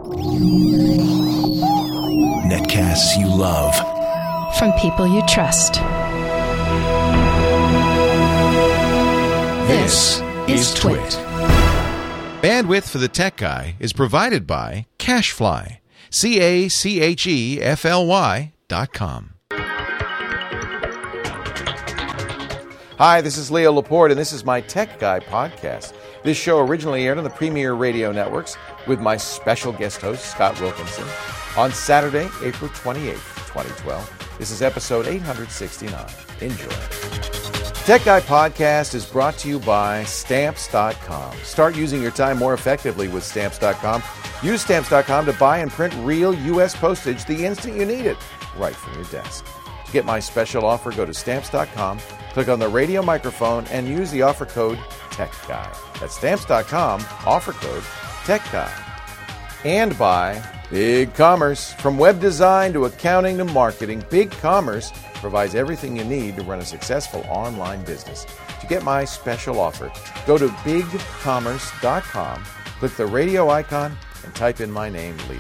Netcasts you love. From people you trust. This is Twit. Bandwidth for the Tech Guy is provided by CacheFly. CacheFly.com. Hi, this is Leo Laporte, and this is my Tech Guy podcast. This show originally aired on the Premier Radio Networks with my special guest host, Scott Wilkinson, on Saturday, April 28th, 2012. This is episode 869. Enjoy. Tech Guy Podcast is brought to you by Stamps.com. Start using your time more effectively with Stamps.com. Use Stamps.com to buy and print real U.S. postage the instant you need it, right from your desk. To get my special offer, go to Stamps.com, click on the radio microphone, and use the offer code TechGuy. That's Stamps.com, offer code TechGuy. And by BigCommerce. From web design to accounting to marketing, BigCommerce provides everything you need to run a successful online business. To get my special offer, go to BigCommerce.com, click the radio icon, and type in my name, Leo.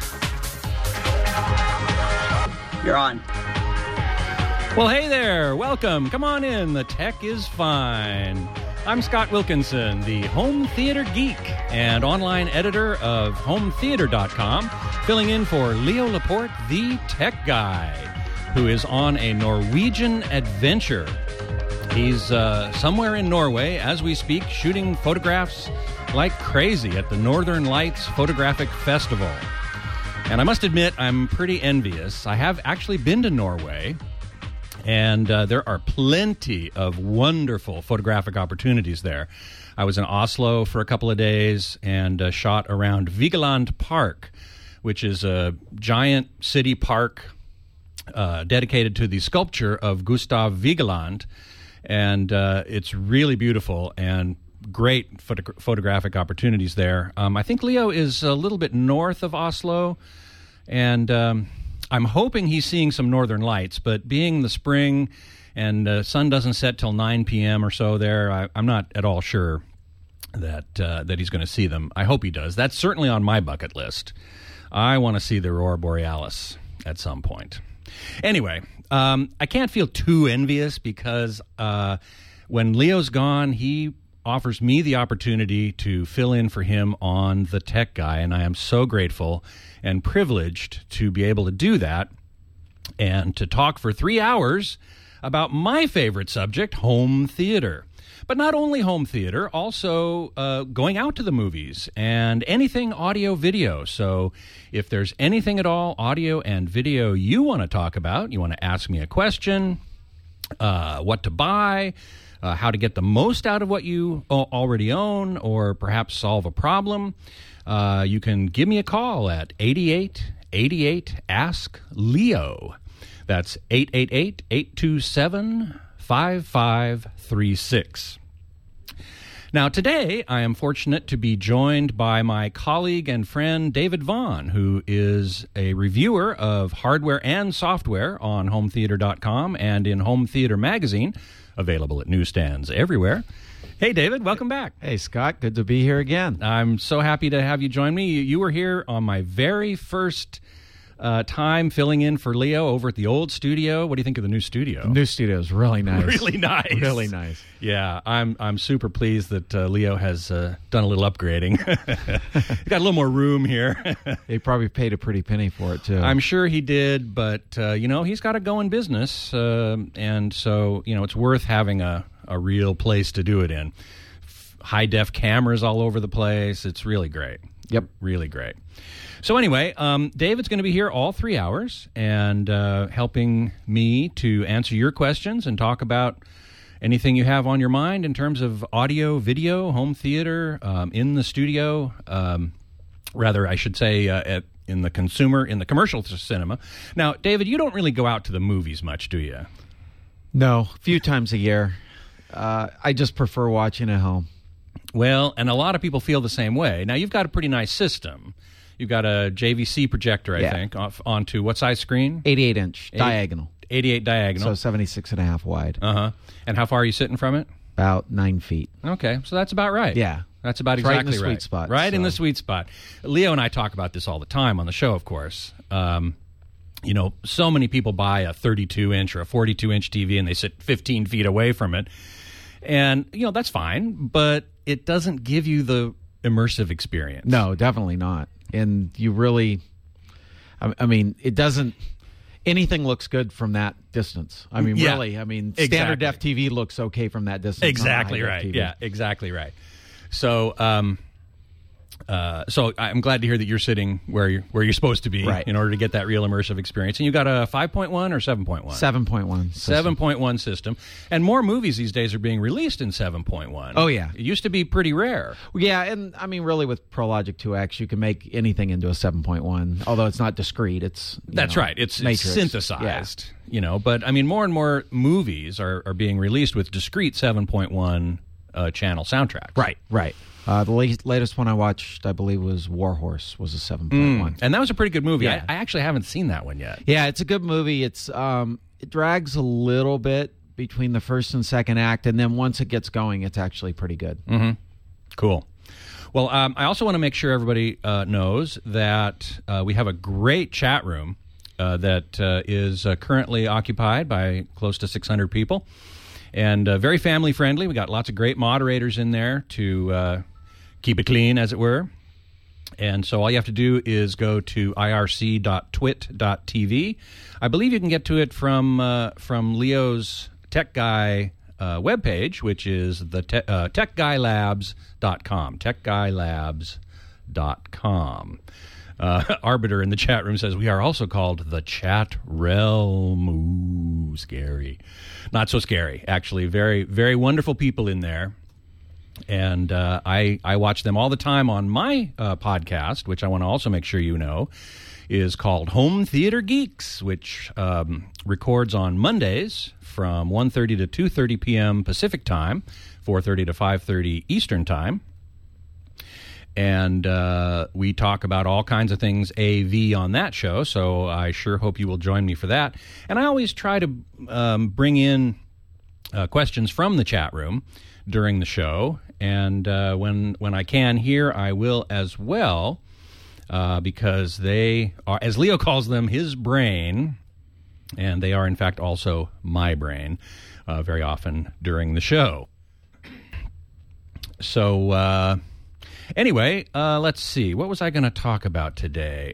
You're on. Well, hey there. Welcome. Come on in. The tech is fine. I'm Scott Wilkinson, the home theater geek and online editor of HomeTheater.com, filling in for Leo Laporte, the tech guy, who is on a Norwegian adventure. He's somewhere in Norway as we speak, shooting photographs like crazy at the Northern Lights Photographic Festival. And I must admit, I'm pretty envious. I have actually been to Norway, and there are plenty of wonderful photographic opportunities there. I was in Oslo for a couple of days and shot around Vigeland Park, which is a giant city park dedicated to the sculpture of Gustav Vigeland. And it's really beautiful and great photographic opportunities there. I think Leo is a little bit north of Oslo, and I'm hoping he's seeing some northern lights, but being the spring and the sun doesn't set till 9 p.m. or so there, I'm not at all sure that he's going to see them. I hope he does. That's certainly on my bucket list. I want to see the Aurora Borealis at some point. Anyway, I can't feel too envious because when Leo's gone, he offers me the opportunity to fill in for him on The Tech Guy, and I am so grateful and privileged to be able to do that and to talk for 3 hours about my favorite subject, home theater. But not only home theater, also going out to the movies and anything audio-video. So if there's anything at all, audio and video, you want to talk about, you want to ask me a question, what to buy, how to get the most out of what you already own, or perhaps solve a problem, you can give me a call at 8888-ASK-LEO. That's 888-827-5536. Now, today, I am fortunate to be joined by my colleague and friend, David Vaughn, who is a reviewer of hardware and software on HomeTheater.com and in Home Theater Magazine, available at newsstands everywhere. Hey, David, welcome back. Hey, Scott, good to be here again. I'm so happy to have you join me. You were here on my very first time filling in for Leo over at the old studio. What do you think of the new studio? The new studio is really nice. Really nice. Really nice. Yeah, I'm super pleased that Leo has done a little upgrading. Got a little more room here. He probably paid a pretty penny for it, too. I'm sure he did, but, he's got to go in business, and so, it's worth having a real place to do it in. High-def cameras all over the place. It's really great. Yep. Really great. So anyway, David's going to be here all 3 hours and helping me to answer your questions and talk about anything you have on your mind in terms of audio, video, home theater, in the studio, rather I should say in the commercial cinema. Now, David, you don't really go out to the movies much, do you? No, a few times a year. I just prefer watching at home. Well, and a lot of people feel the same way. Now, you've got a pretty nice system. You've got a JVC projector, I think, onto what size screen? 88-inch, diagonal. 88 diagonal. So 76.5 wide. Uh-huh. And how far are you sitting from it? About 9 feet. Okay, so that's about right. Yeah. That's about It's right exactly in the sweet spot, Right in so. the sweet spot. Leo and I talk about this all the time on the show, of course. So many people buy a 32-inch or a 42-inch TV and they sit 15 feet away from it. And, that's fine, but it doesn't give you the immersive experience. No, definitely not. And you really, it doesn't, anything looks good from that distance. Really, standard def TV looks okay from that distance. Exactly right. TV. Yeah, exactly right. So, so I'm glad to hear that you're sitting where you're supposed to be in order to get that real immersive experience. And you got a 5.1 or 7.1? 7.1. 7.1 system. And more movies these days are being released in 7.1. Oh, yeah. It used to be pretty rare. Yeah, and really with ProLogic 2X, you can make anything into a 7.1, although it's not discrete. It's That's right. It's synthesized. Yeah. But more and more movies are being released with discrete 7.1 channel soundtracks. Right. The latest one I watched, I believe, was War Horse, was a 7.1. And that was a pretty good movie. Yeah. I actually haven't seen that one yet. Yeah, it's a good movie. It's it drags a little bit between the first and second act, and then once it gets going, it's actually pretty good. Mm-hmm. Cool. Well, I also want to make sure everybody knows that we have a great chat room that is currently occupied by close to 600 people, and very family-friendly. We got lots of great moderators in there to keep it clean, as it were. And so all you have to do is go to irc.twit.tv. I believe you can get to it from Leo's Tech Guy webpage, which is the techguylabs.com. Techguylabs.com. Arbiter in the chat room says, we are also called the Chat Realm. Ooh, scary. Not so scary, actually. Very, very wonderful people in there. And I watch them all the time on my podcast, which I want to also make sure you know, is called Home Theater Geeks, which records on Mondays from 1:30 to 2:30 p.m. Pacific Time, 4:30 to 5:30 Eastern Time. And we talk about all kinds of things AV on that show, so I sure hope you will join me for that. And I always try to bring in questions from the chat room during the show, and when I can here, I will as well, because they are, as Leo calls them, his brain, and they are in fact also my brain very often during the show. So anyway, let's see. What was I going to talk about today?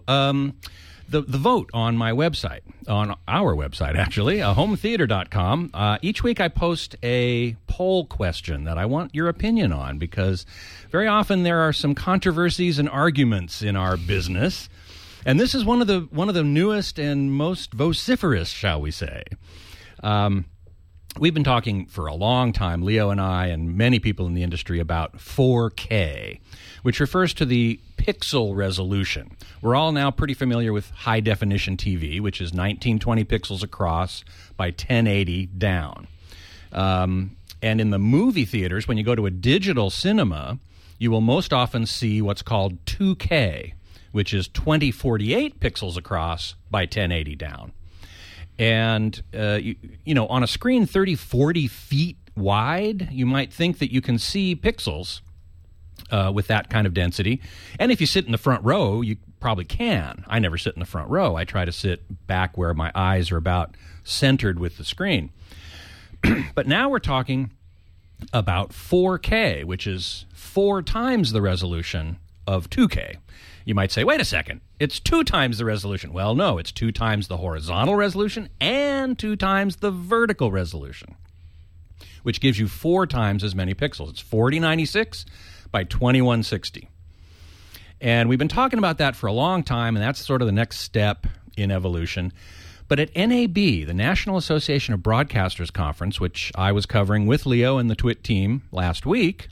The vote on my website, on our website, actually, hometheater.com. Each week I post a poll question that I want your opinion on, because very often there are some controversies and arguments in our business. And this is one of the newest and most vociferous, shall we say. We've been talking for a long time, Leo and I and many people in the industry, about 4K, which refers to the pixel resolution. We're all now pretty familiar with high-definition TV, which is 1920 pixels across by 1080 down. And in the movie theaters, when you go to a digital cinema, you will most often see what's called 2K, which is 2048 pixels across by 1080 down. And, on a screen 30, 40 feet wide, you might think that you can see pixels with that kind of density. And if you sit in the front row, you probably can. I never sit in the front row. I try to sit back where my eyes are about centered with the screen. But now we're talking about 4K, which is 4 times the resolution of 2K. You might say, wait a second, it's 2 times the resolution. Well, no, it's 2 times the horizontal resolution and 2 times the vertical resolution, which gives you 4 times as many pixels. It's 4096 by 2160. And we've been talking about that for a long time, and that's sort of the next step in evolution. But at NAB, the National Association of Broadcasters Conference, which I was covering with Leo and the TWiT team last week,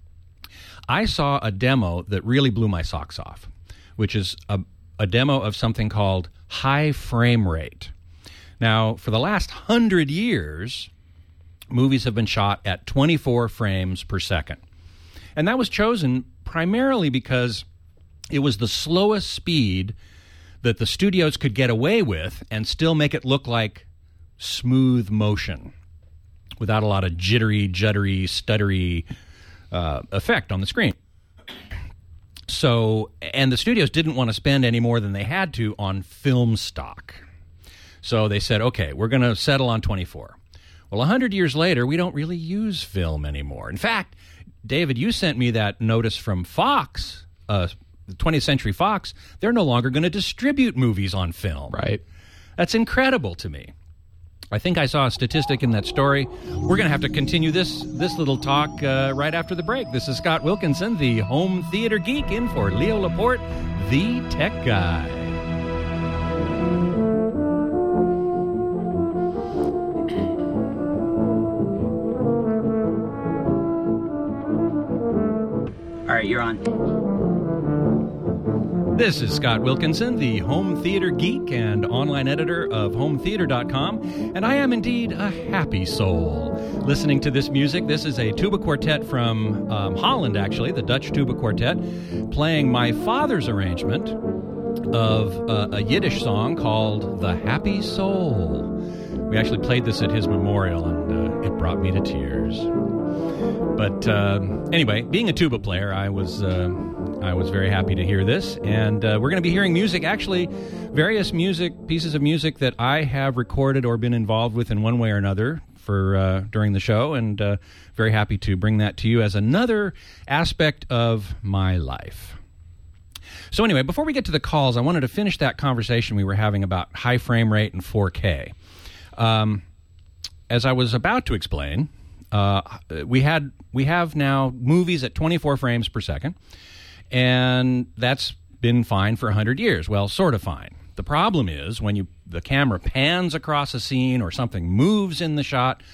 I saw a demo that really blew my socks off, which is a demo of something called high frame rate. Now, for the last 100 years, movies have been shot at 24 frames per second. And that was chosen primarily because it was the slowest speed that the studios could get away with and still make it look like smooth motion without a lot of jittery, juddery, stuttery effect on the screen. So, and the studios didn't want to spend any more than they had to on film stock. So they said, okay, we're going to settle on 24. Well, 100 years later, we don't really use film anymore. In fact, David, you sent me that notice from Fox, the 20th Century Fox. They're no longer going to distribute movies on film. Right. That's incredible to me. I think I saw a statistic in that story. We're going to have to continue this little talk right after the break. This is Scott Wilkinson, the home theater geek, in for Leo Laporte, the tech guy. All right, you're on. This is Scott Wilkinson, the home theater geek and online editor of HomeTheater.com, and I am indeed a happy soul listening to this music. This is a tuba quartet from Holland, actually, the Dutch Tuba Quartet, playing my father's arrangement of a Yiddish song called The Happy Soul. We actually played this at his memorial, and it brought me to tears. But anyway, being a tuba player, I was very happy to hear this, and we're going to be hearing music, actually various pieces of music that I have recorded or been involved with in one way or another for during the show, and very happy to bring that to you as another aspect of my life. So anyway, before we get to the calls, I wanted to finish that conversation we were having about high frame rate and 4K. As I was about to explain, we have now movies at 24 frames per second, and that's been fine for 100 years. Well, sort of fine. The problem is when the camera pans across a scene or something moves in the shot,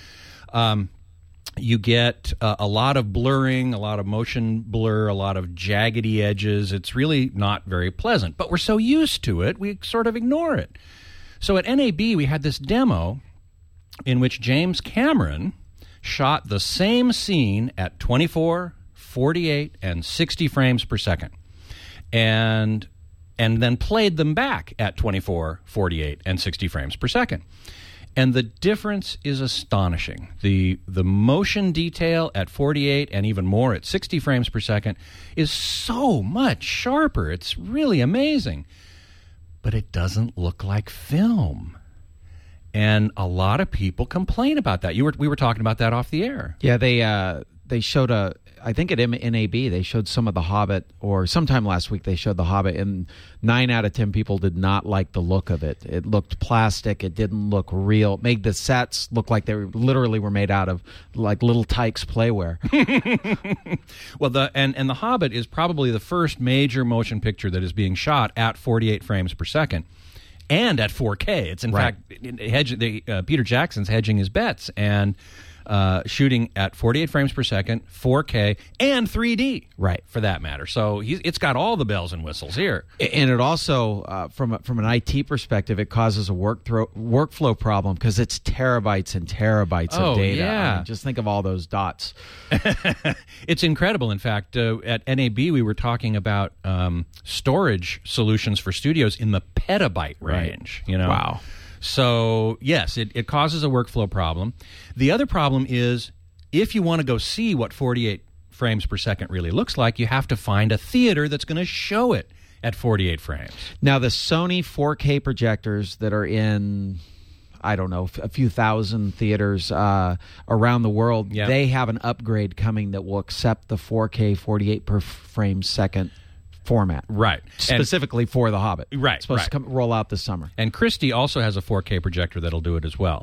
you get a lot of blurring, a lot of motion blur, a lot of jaggedy edges. It's really not very pleasant, but we're so used to it, we sort of ignore it. So at NAB, we had this demo in which James Cameron shot the same scene at 24, 48, and 60 frames per second, and then played them back at 24, 48, and 60 frames per second. And the difference is astonishing. The motion detail at 48 and even more at 60 frames per second is so much sharper. It's really amazing. But it doesn't look like film. And a lot of people complain about that. We were talking about that off the air. Yeah, they showed I think at NAB, they showed some of The Hobbit, or sometime last week they showed The Hobbit, and 9 out of 10 people did not like the look of it. It looked plastic. It didn't look real. It made the sets look like they literally were made out of like little Tykes playware. Well, The Hobbit is probably the first major motion picture that is being shot at 48 frames per second. And at 4K. It's in fact, Peter Jackson's hedging his bets and shooting at 48 frames per second, 4K, and 3D, right, for that matter. So it's got all the bells and whistles here. And it also, from an IT perspective, it causes a workflow problem because it's terabytes and terabytes of data. Yeah. I mean, just think of all those dots. It's incredible. In fact, at NAB, we were talking about storage solutions for studios in the petabyte range. Right. Wow. So, yes, it causes a workflow problem. The other problem is if you want to go see what 48 frames per second really looks like, you have to find a theater that's going to show it at 48 frames. Now, the Sony 4K projectors that are in, I don't know, a few thousand theaters around the world, they have an upgrade coming that will accept the 4K 48 per frame second format, right? Specifically for The Hobbit, right? It's supposed to roll out this summer. And Christie also has a 4K projector that'll do it as well.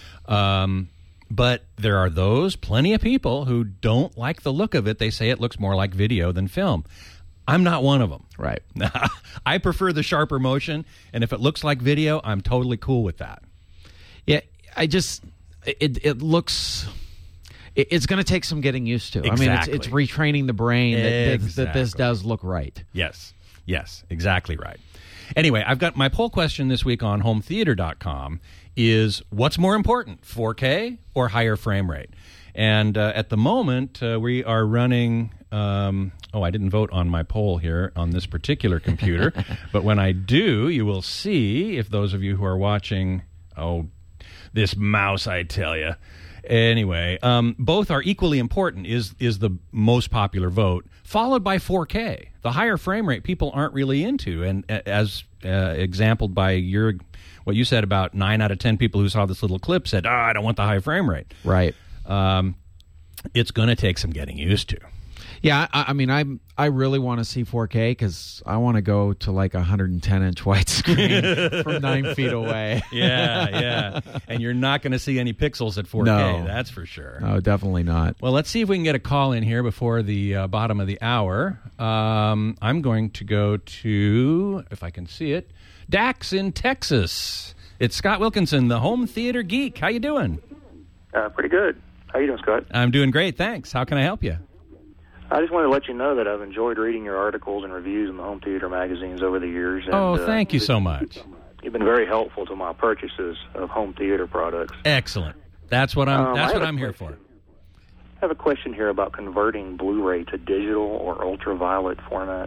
But there are plenty of people who don't like the look of it. They say it looks more like video than film. I'm not one of them. Right. I prefer the sharper motion, and if it looks like video, I'm totally cool with that. Yeah, it looks. It's going to take some getting used to. Exactly. I mean, it's retraining the brain that this does look right. Yes, exactly right. Anyway, I've got my poll question this week on HomeTheater.com is what's more important, 4K or higher frame rate? And at the moment, we are running... I didn't vote on my poll here on this particular computer. But when I do, you will see, if those of you who are watching... this mouse, I tell you... Anyway, both are equally important, is the most popular vote, followed by 4K. The higher frame rate people aren't really into, and as exampled by what you said about 9 out of 10 people who saw this little clip said, I don't want the high frame rate. Right. It's going to take some getting used to. Yeah, I mean, I really want to see 4K because I want to go to like a 110-inch widescreen from 9 feet away. Yeah. And you're not going to see any pixels at 4K, No. That's for sure. No, definitely not. Well, let's see if we can get a call in here before the bottom of the hour. I'm going to go to, if I can see it, Dax in Texas. It's Scott Wilkinson, the home theater geek. How you doing? Pretty good. How you doing, Scott? I'm doing great, thanks. How can I help you? I just wanted to let you know that I've enjoyed reading your articles and reviews in the home theater magazines over the years. And, thank you so much. You've been very helpful to my purchases of home theater products. Excellent. That's what I'm here for. I have a question here about converting Blu-ray to digital or ultraviolet format.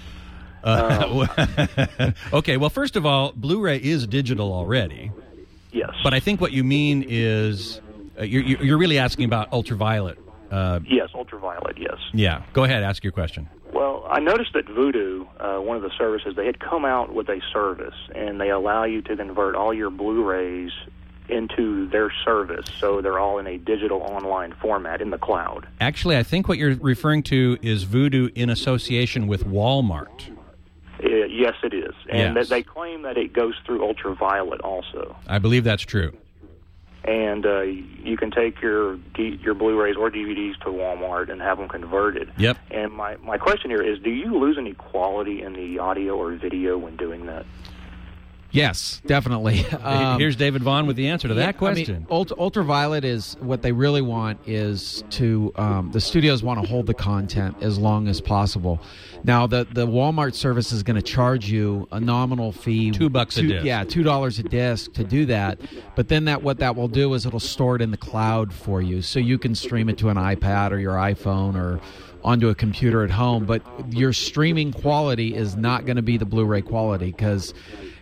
Okay, well, first of all, Blu-ray is digital already. Yes. But I think what you mean is you're really asking about ultraviolet. Yes, ultraviolet, yes. Yeah, go ahead, ask your question. Well, I noticed that Vudu, one of the services, they had come out with a service, and they allow you to convert all your Blu-rays into their service, so they're all in a digital online format in the cloud. Actually, I think what you're referring to is Vudu in association with Walmart. Yes, it is. And Yes. they claim that it goes through ultraviolet also. I believe that's true. And you can take your Blu-rays or DVDs to Walmart and have them converted. Yep. And my question here is, do you lose any quality in the audio or video when doing that? Yes, definitely. Here's David Vaughn with the answer to that question. I mean, ultraviolet is what they really want is to the studios want to hold the content as long as possible. Now, the Walmart service is going to charge you a nominal fee, $2 a disc. Yeah, $2 a disc to do that. But then what that will do is it'll store it in the cloud for you, so you can stream it to an iPad or your iPhone or onto a computer at home. But your streaming quality is not going to be the Blu-ray quality because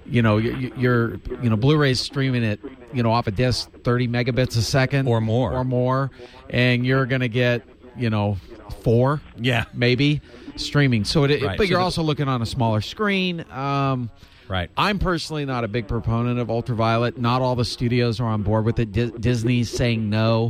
your Blu-ray's streaming it, off a disc 30 megabits a second or more, and you're going to get, 4, maybe streaming. So Right. But you're also looking on a smaller screen. Right. I'm personally not a big proponent of ultraviolet. Not all the studios are on board with it. Disney's saying no.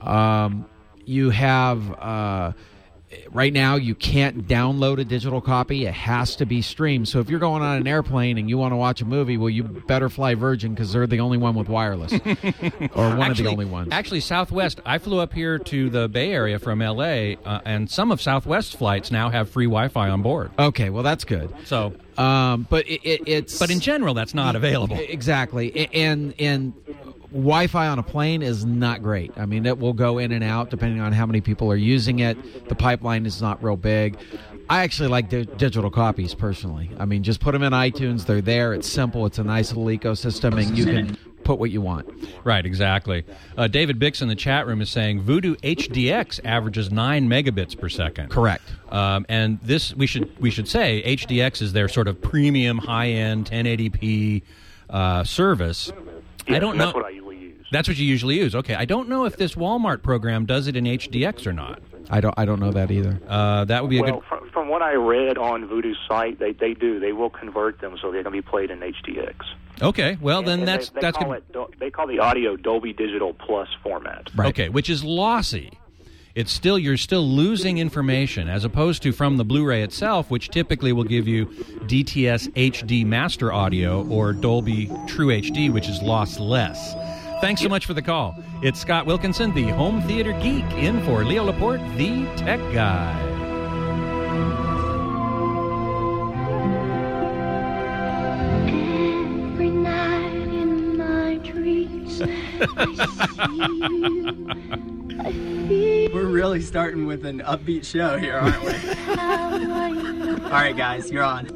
You have. Right now, you can't download a digital copy. It has to be streamed. So if you're going on an airplane and you want to watch a movie, well, you better fly Virgin because they're the only one with wireless. Or one of the only ones. Actually, Southwest, I flew up here to the Bay Area from L.A., and some of Southwest's flights now have free Wi-Fi on board. Okay, well, that's good. So, but it's... But in general, that's not available. Exactly. And Wi-Fi on a plane is not great. I mean, it will go in and out depending on how many people are using it. The pipeline is not real big. I actually like digital copies personally. I mean, just put them in iTunes. They're there. It's simple. It's a nice little ecosystem, and you can put what you want. Right, exactly. David Bix in the chat room is saying Vudu HDX averages 9 megabits per second. Correct. And this, we should say, HDX is their sort of premium, high-end 1080p service. Yes, I don't know. That's what I usually use. That's what you usually use. Okay, I don't know if this Walmart program does it in HDX or not. I don't know that either. That would be a good. From what I read on Vudu's site, they do. They will convert them so they can be played in HDX. Okay, well then And that's they call good. they call the audio Dolby Digital Plus format. Right. Okay, which is lossy. You're still losing information as opposed to from the Blu-ray itself, which typically will give you DTS HD Master Audio or Dolby True HD, which is lossless. Thanks so much for the call. It's Scott Wilkinson, the home theater geek, in for Leo Laporte, the tech guy. Every night in my dreams, I see you. We're really starting with an upbeat show here, aren't we? All right, guys, you're on.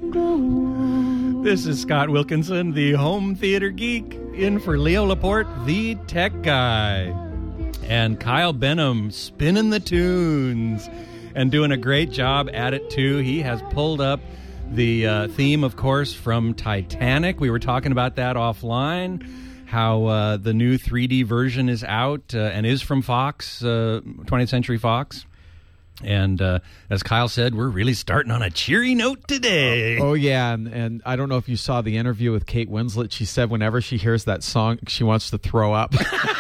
This is Scott Wilkinson, the home theater geek, in for Leo Laporte, the tech guy. And Kyle Benham spinning the tunes and doing a great job at it, too. He has pulled up the theme, of course, from Titanic. We were talking about that offline, how the new 3D version is out and is from Fox, 20th Century Fox. And as Kyle said, we're really starting on a cheery note today. Oh, yeah. And I don't know if you saw the interview with Kate Winslet. She said whenever she hears that song, she wants to throw up.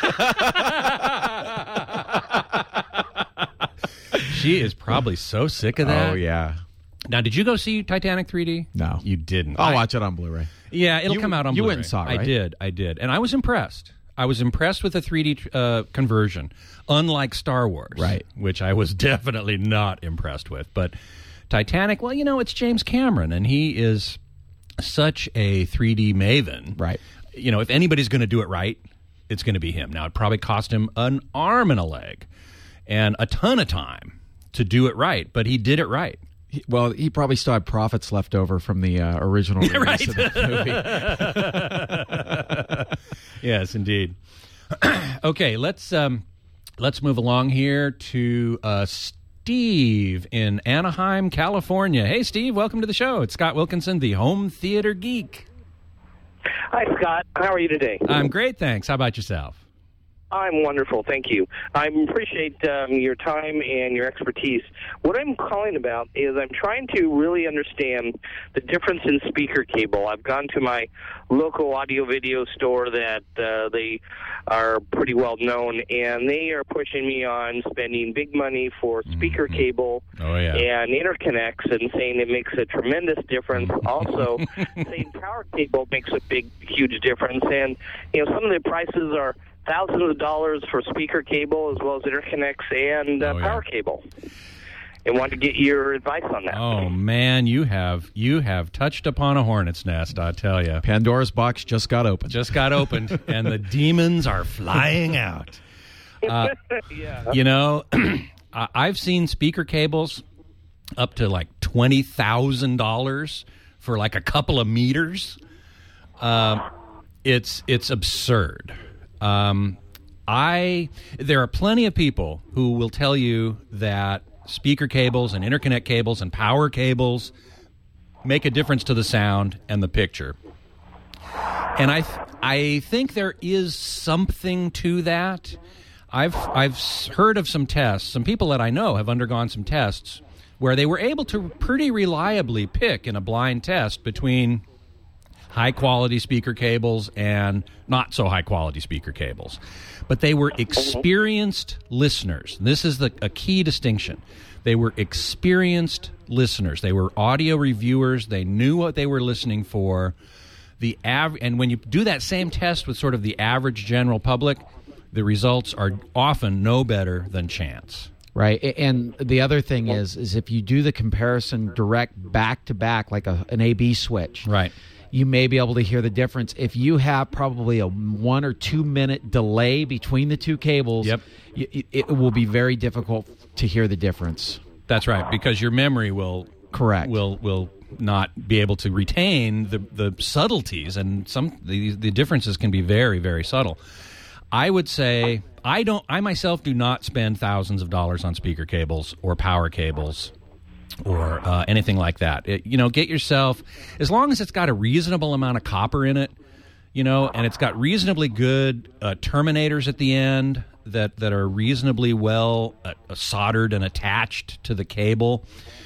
She is probably so sick of that. Oh, yeah. Now, did you go see Titanic 3D? No. You didn't. I'll watch it on Blu-ray. Yeah, it'll come out on you Blu-ray. went and saw it, right? I did. And I was impressed. I was impressed with the 3D conversion, unlike Star Wars, right? Which I was definitely not impressed with. But Titanic, well, it's James Cameron, and he is such a 3D maven. Right. If anybody's going to do it right, it's going to be him. Now, it probably cost him an arm and a leg and a ton of time to do it right, but he did it right. He probably still had profits left over from the original release of the movie. Yes, indeed. Okay, let's move along here to Steve in Anaheim, California. Hey, Steve, welcome to the show. It's Scott Wilkinson, the Home Theater Geek. Hi, Scott. How are you today? I'm great, thanks. How about yourself? I'm wonderful, thank you. I appreciate your time and your expertise. What I'm calling about is I'm trying to really understand the difference in speaker cable. I've gone to my local audio-video store that they are pretty well known, and they are pushing me on spending big money for speaker cable and interconnects and saying it makes a tremendous difference. Also, saying power cable makes a huge difference. And, some of the prices are thousands of dollars for speaker cable as well as interconnects and power cable. And wanted to get your advice on that. Oh man, you have touched upon a hornet's nest, I tell you. Pandora's box just got opened. And the demons are flying out. Yeah. I've seen speaker cables up to like $20,000 for like a couple of meters. It's absurd. There are plenty of people who will tell you that speaker cables and interconnect cables and power cables make a difference to the sound and the picture. And I think there is something to that. I've heard of some tests. Some people that I know have undergone some tests where they were able to pretty reliably pick in a blind test between high-quality speaker cables and not-so-high-quality speaker cables. But they were experienced listeners. This is a key distinction. They were experienced listeners. They were audio reviewers. They knew what they were listening for. And when you do that same test with sort of the average general public, the results are often no better than chance. Right, and the other thing is if you do the comparison direct back-to-back, like an A-B switch, right, you may be able to hear the difference. If you have probably a 1 or 2 minute delay between the two cables, it will be very difficult to hear the difference. That's right, because your memory will not be able to retain the subtleties, and the differences can be very, very subtle. I would say I myself do not spend thousands of dollars on speaker cables or power cables or anything like that. Get yourself, as long as it's got a reasonable amount of copper in it, and it's got reasonably good terminators at the end that are reasonably well soldered and attached to the cable,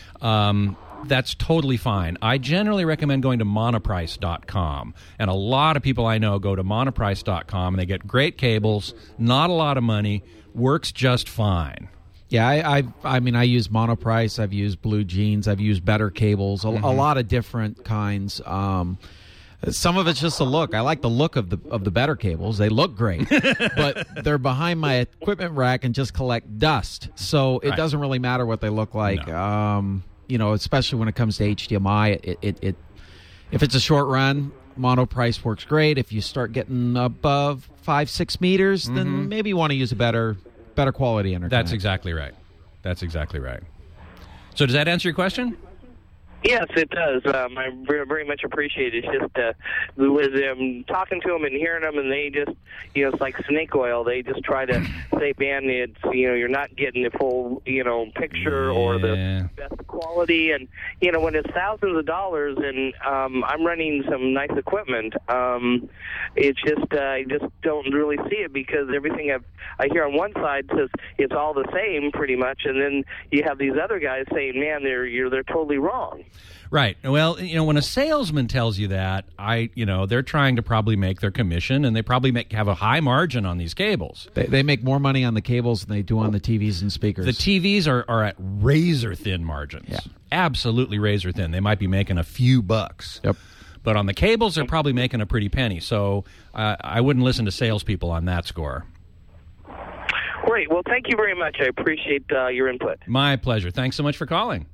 that's totally fine. I generally recommend going to monoprice.com, and a lot of people I know go to monoprice.com, and they get great cables, not a lot of money, works just fine. Yeah, I mean, I use Monoprice, I've used Blue Jeans, I've used better cables, a lot of different kinds. Some of it's just a look. I like the look of the better cables. They look great, but they're behind my equipment rack and just collect dust. So it doesn't really matter what they look like. No. Especially when it comes to HDMI, if it's a short run, Monoprice works great. If you start getting above 5-6 meters, then maybe you want to use a better quality internet. That's exactly right. So does that answer your question? Yes, it does. I very, very much appreciate it. It's just with talking to them and hearing them, and they just, it's like snake oil. They just try to say, man, it's, you're not getting the full, picture or the best quality. And, when it's thousands of dollars and I'm running some nice equipment, it's just, I just don't really see it because everything I hear on one side says it's all the same pretty much, and then you have these other guys saying, man, they're totally wrong. Right. Well, when a salesman tells you that, they're trying to probably make their commission, and they probably have a high margin on these cables. They make more money on the cables than they do on the TVs and speakers. The TVs are at razor-thin margins. Yeah. Absolutely razor-thin. They might be making a few bucks. Yep. But on the cables, they're probably making a pretty penny. So I wouldn't listen to salespeople on that score. Great. Well, thank you very much. I appreciate your input. My pleasure. Thanks so much for calling.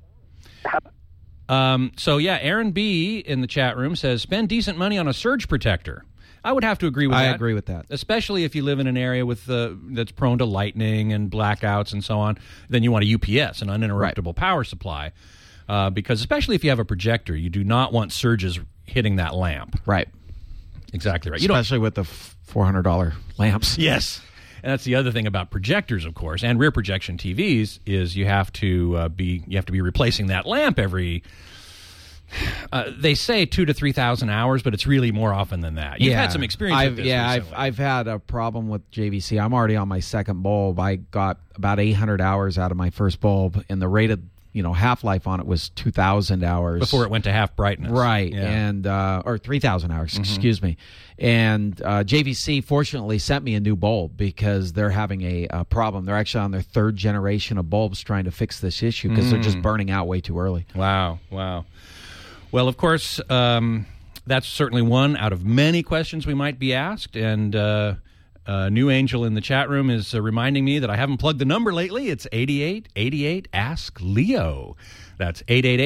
Aaron B. in the chat room says, spend decent money on a surge protector. I would have to agree with that. I agree with that. Especially if you live in an area with that's prone to lightning and blackouts and so on. Then you want a UPS, an uninterruptible power supply. Because especially if you have a projector, you do not want surges hitting that lamp. Right. Exactly right. Especially with the $400 lamps. Yes. And that's the other thing about projectors, of course, and rear projection TVs is you have to be replacing that lamp every. They say 2,000 to 3,000 hours, but it's really more often than that. You've had some experience with this recently. I've had a problem with JVC. I'm already on my second bulb. I got about 800 hours out of my first bulb, and the rated half-life on it was 2,000 hours. Before it went to half brightness. Right, yeah. and or 3,000 hours, excuse me. And JVC fortunately sent me a new bulb because they're having a problem. They're actually on their third generation of bulbs trying to fix this issue because they're just burning out way too early. Wow. Well, of course, that's certainly one out of many questions we might be asked, and New Angel in the chat room is reminding me that I haven't plugged the number lately. It's 8888 Ask Leo. That's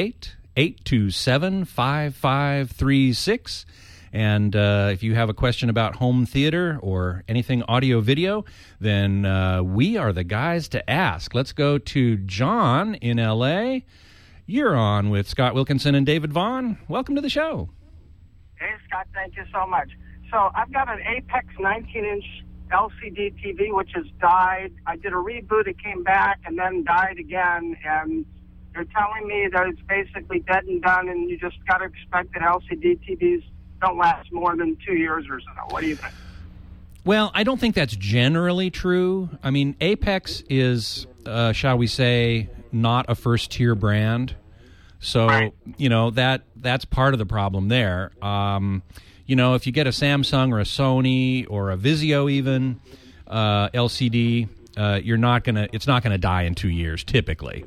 888-827-5536. And if you have a question about home theater or anything audio-video, then we are the guys to ask. Let's go to John in L.A. You're on with Scott Wilkinson and David Vaughn. Welcome to the show. Hey, Scott, thank you so much. So I've got an Apex 19-inch LCD TV, which has died. I did a reboot, it came back, and then died again, and they're telling me that it's basically dead and done, and you just got to expect that LCD TVs don't last more than 2 years or so. What do you think? Well, I don't think that's generally true. I mean, Apex is, shall we say, not a first-tier brand. So, that's part of the problem there. If you get a Samsung or a Sony or a Vizio even, LCD, it's not gonna die in 2 years typically.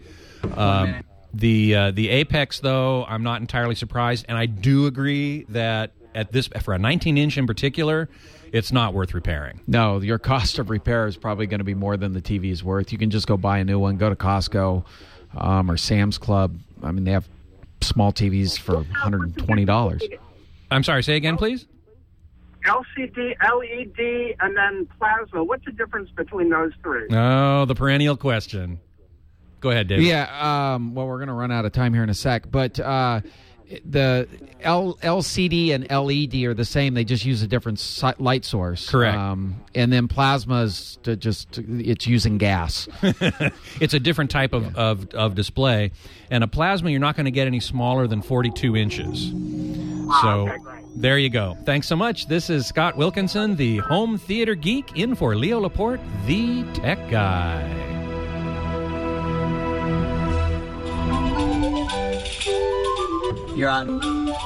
The Apex, though, I'm not entirely surprised, and I do agree that for a 19-inch in particular, it's not worth repairing. No, your cost of repair is probably going to be more than the TV is worth. You can just go buy a new one, go to Costco or Sam's Club. I mean, they have small TVs for $120. I'm sorry, say again, please? LCD, LED, and then plasma. What's the difference between those three? Oh, the perennial question. Go ahead, David. Yeah, we're going to run out of time here in a sec, but the LCD and LED are the same. They just use a different light source. Correct. And then plasma is it's using gas. It's a different type of display. And a plasma, you're not going to get any smaller than 42 inches. So there you go. Thanks so much. This is Scott Wilkinson, the home theater geek, in for Leo Laporte, the tech guy. You're on.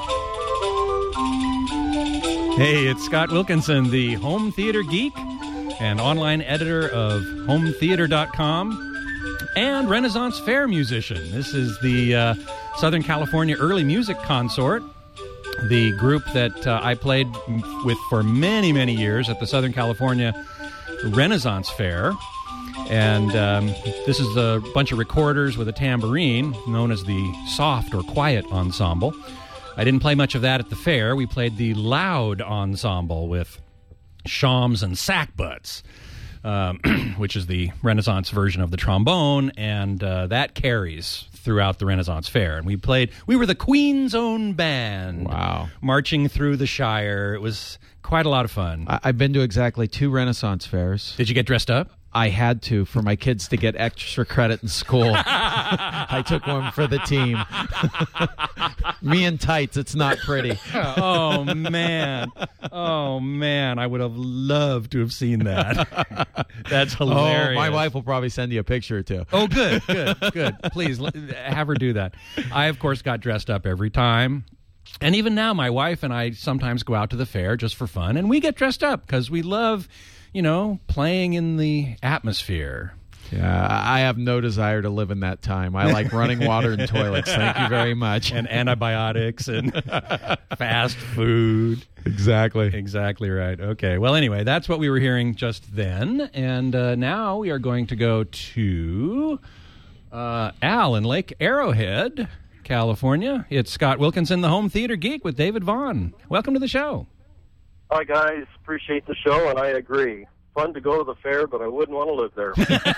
Hey, it's Scott Wilkinson, the home theater geek and online editor of hometheater.com and Renaissance Fair musician. This is the Southern California Early Music Consort, the group that I played with for many, many years at the Southern California Renaissance Fair. And this is a bunch of recorders with a tambourine, known as the soft or quiet ensemble. I didn't play much of that at the fair. We played the loud ensemble with shawms and sackbuts. which is the Renaissance version of the trombone, and that carries throughout the Renaissance Fair. And we were the Queen's own band. Wow. Marching through the Shire. It was quite a lot of fun. I've been to exactly 2 Renaissance fairs. Did you get dressed up? I had to for my kids to get extra credit in school. I took one for the team. Me in tights, it's not pretty. Oh, man. I would have loved to have seen that. That's hilarious. Oh, my wife will probably send you a picture or two. Oh, good. Please, have her do that. I, of course, got dressed up every time. And even now, my wife and I sometimes go out to the fair just for fun, and we get dressed up because we love, playing in the atmosphere. Yeah, I have no desire to live in that time. I like running water and toilets. Thank you very much. And antibiotics and fast food. Exactly right. Okay. Well, anyway, that's what we were hearing just then. And now we are going to go to Al in Lake Arrowhead, California. It's Scott Wilkinson, the Home Theater Geek, with David Vaughn. Welcome to the show. Hi, guys. Appreciate the show, and I agree. Fun to go to the fair, but I wouldn't want to live there.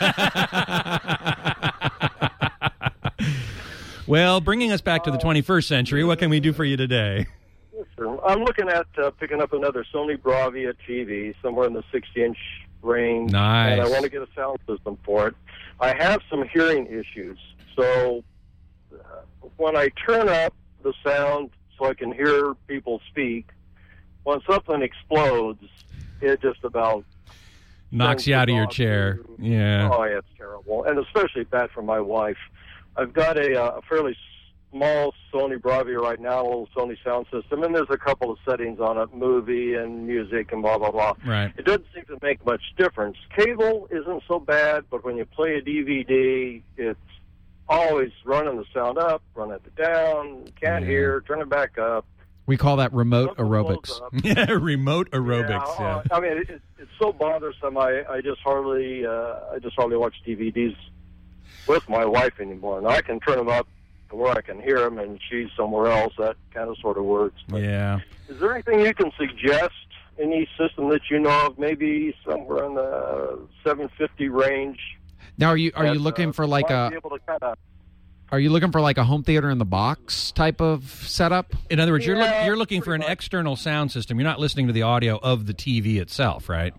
Well, bringing us back to the 21st century, what can we do for you today? Yes, sir. I'm looking at picking up another Sony Bravia TV, somewhere in the 60-inch range. Nice. And I want to get a sound system for it. I have some hearing issues, so when I turn up the sound so I can hear people speak, when something explodes, it just about knocks you out of your chair. Yeah. Oh, yeah, it's terrible. And especially bad for my wife. I've got a fairly small Sony Bravia right now, a little Sony sound system, and there's a couple of settings on it, movie and music and blah, blah, blah. Right. It doesn't seem to make much difference. Cable isn't so bad, but when you play a DVD, it's always running the sound up, running it down, can't hear, turn it back up. We call that remote aerobics. Yeah, remote aerobics. Yeah. I mean, it's so bothersome. I just hardly watch DVDs with my wife anymore. And I can turn them up to where I can hear them, and she's somewhere else. That kind of sort of works. But yeah. Is there anything you can suggest? Any system that you know of? Maybe somewhere in the 750 range. Now, are you looking for like a? Are you looking for like a home theater in the box type of setup? In other words, you're looking for an external sound system. You're not listening to the audio of the TV itself, right?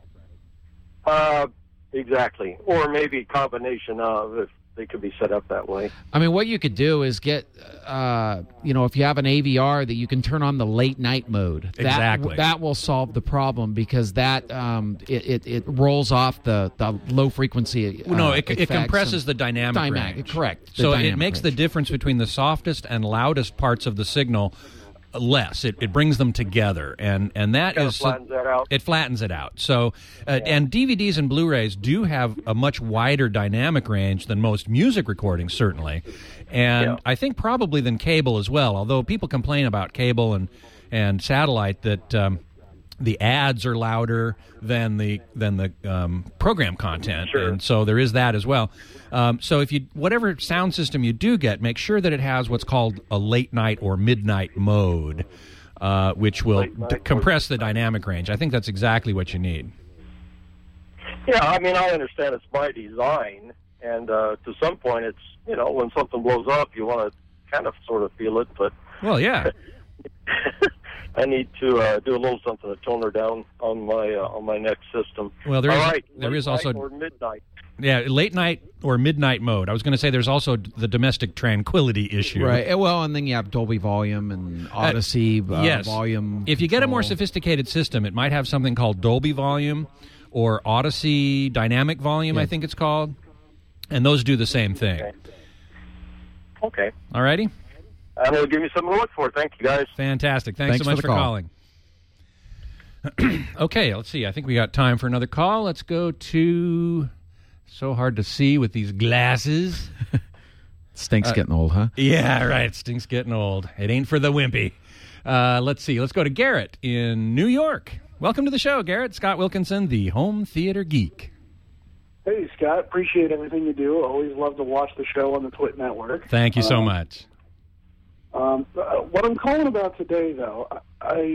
Exactly. Or maybe a combination of, if they could be set up that way. I mean, what you could do is get, if you have an AVR, that you can turn on the late night mode. Exactly. That will solve the problem, because that it rolls off the low frequency. It compresses the dynamic range. Correct. So it makes the difference between the softest and loudest parts of the signal less. It brings them together, and that is flattens that out. It flattens it out. So, and DVDs and Blu-rays do have a much wider dynamic range than most music recordings, certainly, and I think probably than cable as well. Although people complain about cable and satellite that the ads are louder than the program content, and so there is that as well. So whatever sound system you do get, make sure that it has what's called a late night or midnight mode, which will compress the dynamic range. I think that's exactly what you need. Yeah, I mean, I understand it's by design, and to some point, it's when something blows up, you want to kind of sort of feel it, but well, yeah. I need to do a little something to tone her down on my next system. Well, there is also or midnight. Yeah, late night or midnight mode. I was going to say there's also the domestic tranquility issue. Right. Well, and then you have Dolby Volume and Odyssey volume. If you get a more sophisticated system, it might have something called Dolby Volume or Odyssey Dynamic Volume, I think it's called. And those do the same thing. Okay. All righty? That'll give me something to look for. Thank you, guys. Fantastic. Thanks so much for calling. Okay, let's see. I think we got time for another call. Let's go to... So hard to see with these glasses. Stink's getting old, huh? Yeah, right. Stink's getting old. It ain't for the wimpy. Let's see. Let's go to Garrett in New York. Welcome to the show, Garrett. Scott Wilkinson, the Home Theater Geek. Hey, Scott. Appreciate everything you do. Always love to watch the show on the Twit Network. Thank you so much. What I'm calling about today, though, I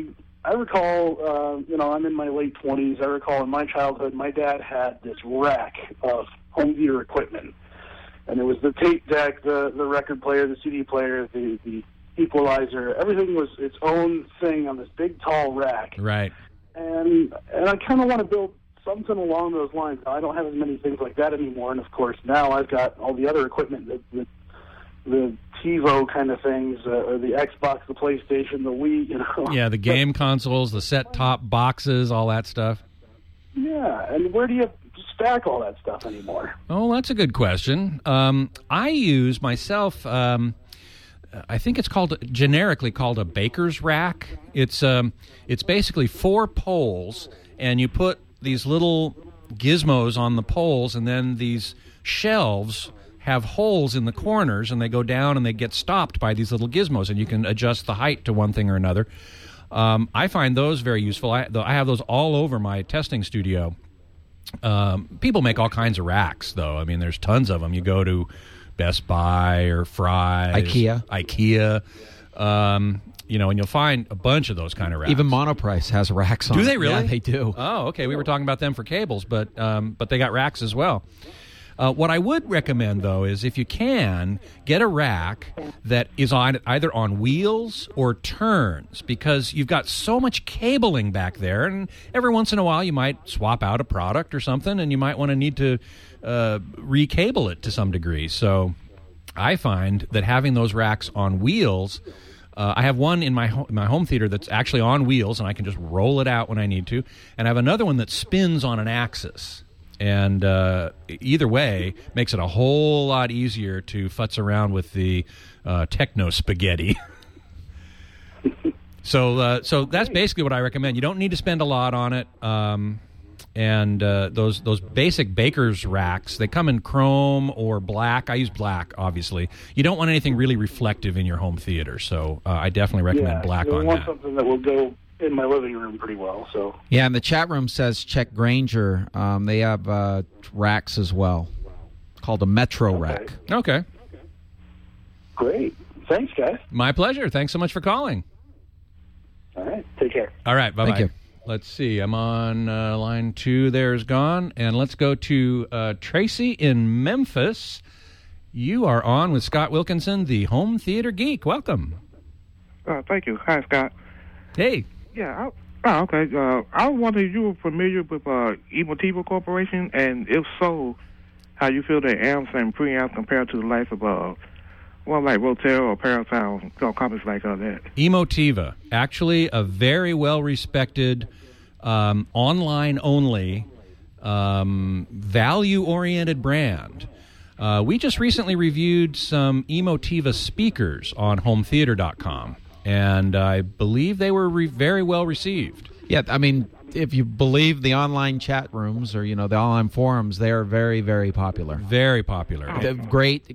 I recall, I'm in my late 20s. I recall in my childhood, my dad had this rack of home theater equipment. And it was the tape deck, the record player, the CD player, the equalizer. Everything was its own thing on this big, tall rack. Right. And I kind of want to build something along those lines. I don't have as many things like that anymore. And, of course, now I've got all the other equipment, the TiVo kind of things, or the Xbox, the PlayStation, the Wii, Yeah, the game consoles, the set-top boxes, all that stuff. Yeah, and where do you stack all that stuff anymore? Oh, that's a good question. I use myself, I think it's generically called a baker's rack. It's basically 4 poles, and you put these little gizmos on the poles, and then these shelves have holes in the corners, and they go down and they get stopped by these little gizmos, and you can adjust the height to one thing or another. I find those very useful. I have those all over my testing studio. People make all kinds of racks, though. I mean, there's tons of them. You go to Best Buy or Fry's, IKEA, and you'll find a bunch of those kind of racks. Even Monoprice has racks on it. Do they really? Yeah, they do. Oh, okay. We were talking about them for cables, but they got racks as well. What I would recommend, though, is if you can, get a rack that is either on wheels or turns, because you've got so much cabling back there, and every once in a while you might swap out a product or something, and you might need to recable it to some degree. So I find that having those racks on wheels, I have one in my home theater that's actually on wheels, and I can just roll it out when I need to, and I have another one that spins on an axis. And either way makes it a whole lot easier to futz around with the techno spaghetti. So that's basically what I recommend. You don't need to spend a lot on it. And those basic baker's racks, they come in chrome or black. I use black, obviously. You don't want anything really reflective in your home theater, so I definitely recommend black on that. I want something that will go in my living room pretty well. So yeah, and the chat room says check Grainger. They have racks as well, called a Metro rack. Okay. Great. Thanks, guys. My pleasure. Thanks so much for calling. All right. Take care. All right. Bye-bye. Thank you. Let's see. I'm on line 2. There's gone. And let's go to Tracy in Memphis. You are on with Scott Wilkinson, the home theater geek. Welcome. Thank you. Hi, Scott. Hey. Yeah. Okay. I wonder if you were familiar with Emotiva Corporation, and if so, how you feel that amps and preamps compared to the likes of like Rotel or Parasound, companies like that. Emotiva, actually a very well-respected, online-only, value-oriented brand. We just recently reviewed some Emotiva speakers on HomeTheater.com, and I believe they were very well received. Yeah, I mean, if you believe the online chat rooms or the online forums, they are very, very popular. Very popular. Great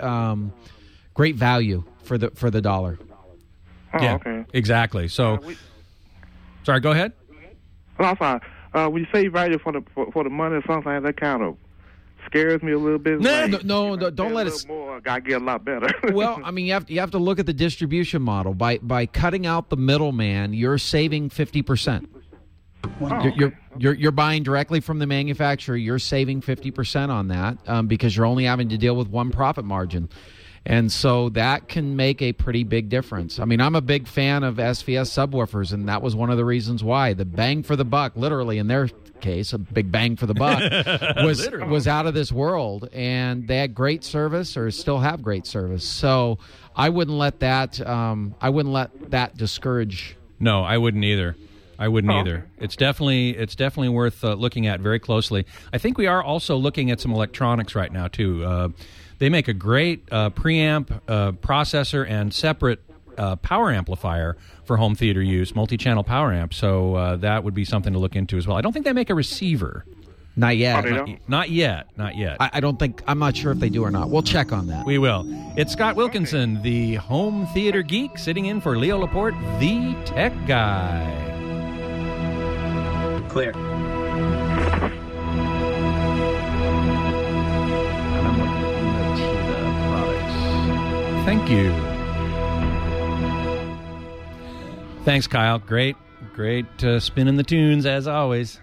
value for the dollar. Oh, yeah, okay. Exactly. So, sorry, go ahead. Well, I'm sorry. When you say value for the money or something, that kind of scares me a little bit. No, don't let it. More, I get a lot better. Well, I mean, you have to look at the distribution model. By cutting out the middleman, you're saving 50%. You're buying directly from the manufacturer. You're saving 50% on that because you're only having to deal with one profit margin. And so that can make a pretty big difference. I mean, I'm a big fan of SVS subwoofers, and that was one of the reasons why. The bang for the buck, literally in their case, a big bang for the buck, was out of this world. And they had great service, or still have great service. So I wouldn't let that discourage. No, I wouldn't either. It's definitely worth looking at very closely. I think we are also looking at some electronics right now too. They make a great preamp, processor, and separate power amplifier for home theater use, multi-channel power amp. So that would be something to look into as well. I don't think they make a receiver. Not yet. Not yet. I don't think. I'm not sure if they do or not. We'll check on that. We will. It's Scott Wilkinson, the home theater geek, sitting in for Leo Laporte, the tech guy. Clear. Thank you. Thanks, Kyle. Great spinning the tunes, as always.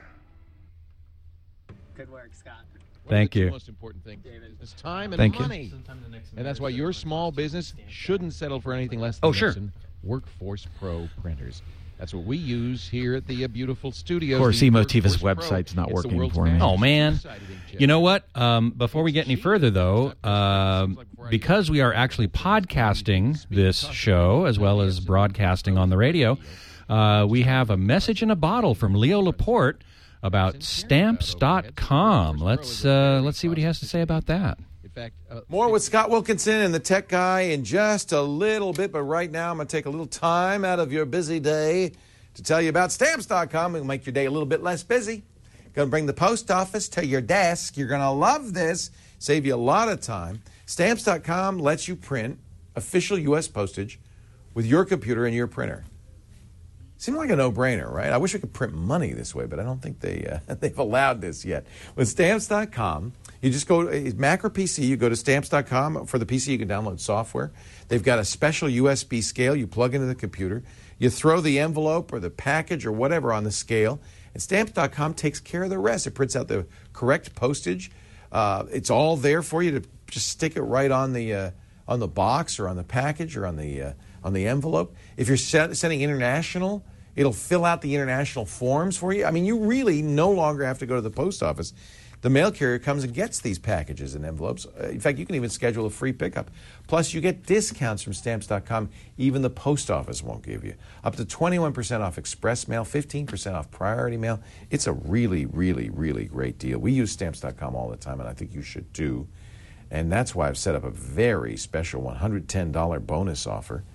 Good work, Scott. Thank you. The most important thing is time and Thank you. money. And that's why your small business shouldn't settle for anything less than Oh, sure. Nixon Workforce Pro printers. That's what we use here at the beautiful studio. Of course, Emotiva's website's not working for me. Oh, man. You know what? Before we get any further, though, because we are actually podcasting this show as well as broadcasting on the radio, we have a message in a bottle from Leo Laporte about Stamps.com. Let's see what he has to say about that. More with Scott Wilkinson and the Tech Guy in just a little bit, but right now I'm going to take a little time out of your busy day to tell you about Stamps.com. It'll make your day a little bit less busy. Going to bring the post office to your desk. You're going to love this. Save you a lot of time. Stamps.com lets you print official U.S. postage with your computer and your printer. Seems like a no-brainer, right? I wish we could print money this way, but I don't think they've allowed this yet. With Stamps.com, you just go, Mac or PC, you go to Stamps.com. For the PC, you can download software. They've got a special USB scale you plug into the computer. You throw the envelope or the package or whatever on the scale, and Stamps.com takes care of the rest. It prints out the correct postage. It's all there for you to just stick it right on the box or on the package or on the envelope. If you're sending international, it'll fill out the international forms for you. I mean, you really no longer have to go to the post office. The mail carrier comes and gets these packages and envelopes. In fact, you can even schedule a free pickup. Plus, you get discounts from Stamps.com even the post office won't give you. Up to 21% off express mail, 15% off priority mail. It's a really, really, really great deal. We use Stamps.com all the time, and I think you should too. And that's why I've set up a very special $110 bonus offer.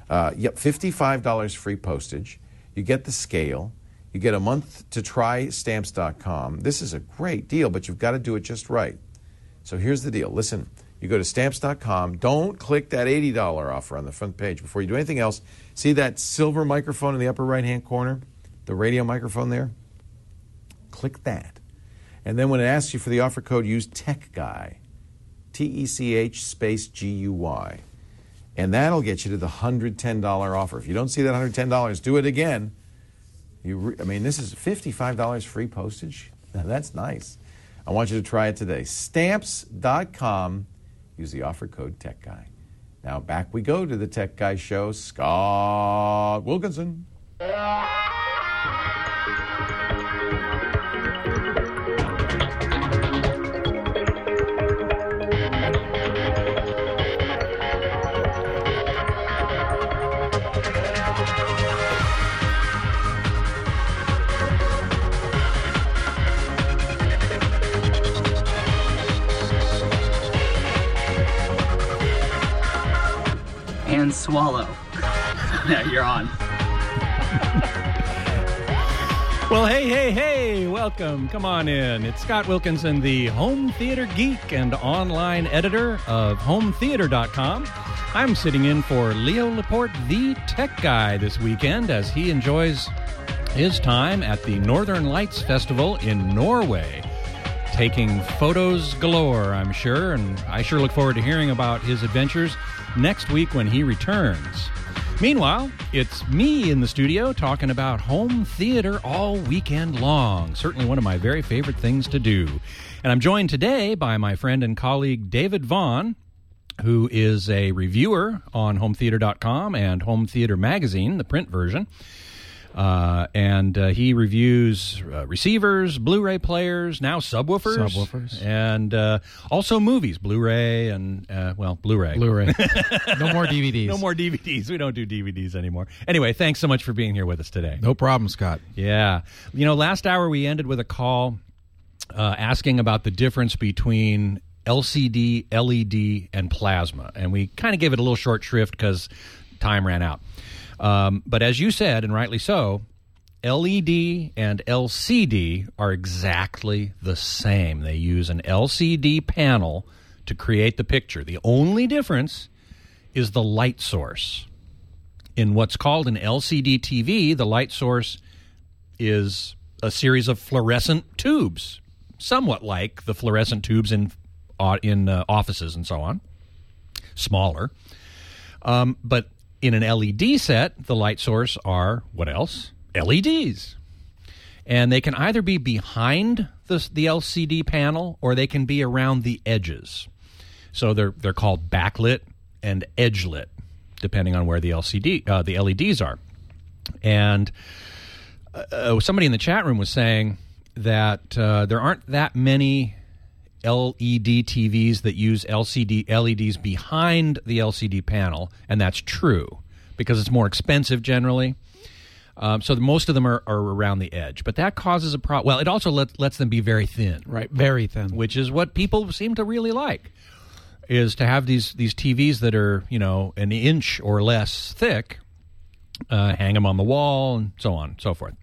$55 free postage. You get the scale. You get a month to try Stamps.com. This is a great deal, but you've got to do it just right. So here's the deal. Listen, you go to Stamps.com. Don't click that $80 offer on the front page. Before you do anything else, see that silver microphone in the upper right-hand corner? The radio microphone there? Click that. And then when it asks you for the offer code, use TechGuy. T-E-C-H space G-U-Y. And that'll get you to the $110 offer. If you don't see that $110, do it again. This is $55 free postage. Now, that's nice. I want you to try it today. Stamps.com. Use the offer code TechGuy. Now, back we go to the Tech Guy Show. Scott Wilkinson. And swallow. No, you're on. Well, hey, welcome. Come on in. It's Scott Wilkinson, the home theater geek and online editor of HomeTheater.com. I'm sitting in for Leo Laporte, the Tech Guy, this weekend as he enjoys his time at the Northern Lights Festival in Norway. Taking photos galore, I'm sure, and I sure look forward to hearing about his adventures next week when he returns. Meanwhile, it's me in the studio talking about home theater all weekend long. Certainly one of my very favorite things to do. And I'm joined today by my friend and colleague David Vaughn, who is a reviewer on HomeTheater.com and Home Theater Magazine, the print version. And he reviews receivers, Blu-ray players, now subwoofers. And also movies, Blu-ray and, Blu-ray. Blu-ray. No more DVDs. No more DVDs. We don't do DVDs anymore. Anyway, thanks so much for being here with us today. No problem, Scott. Yeah. Last hour we ended with a call asking about the difference between LCD, LED, and plasma. And we kind of gave it a little short shrift because time ran out. But as you said, and rightly so, LED and LCD are exactly the same. They use an LCD panel to create the picture. The only difference is the light source. In what's called an LCD TV, the light source is a series of fluorescent tubes, somewhat like the fluorescent tubes in offices and so on, smaller. But In an LED set, the light source are, what else? LEDs. And they can either be behind the LCD panel or they can be around the edges. So they're called backlit and edge lit, depending on where the LEDs are. And somebody in the chat room was saying that there aren't that many LED TVs that use LEDs behind the LCD panel, and that's true because it's more expensive generally. So most of them are around the edge, but that causes a problem. Well, it also lets them be very thin, right? Very thin, which is what people seem to really like. Is to have these TVs that are an inch or less thick, hang them on the wall, and so on and so forth.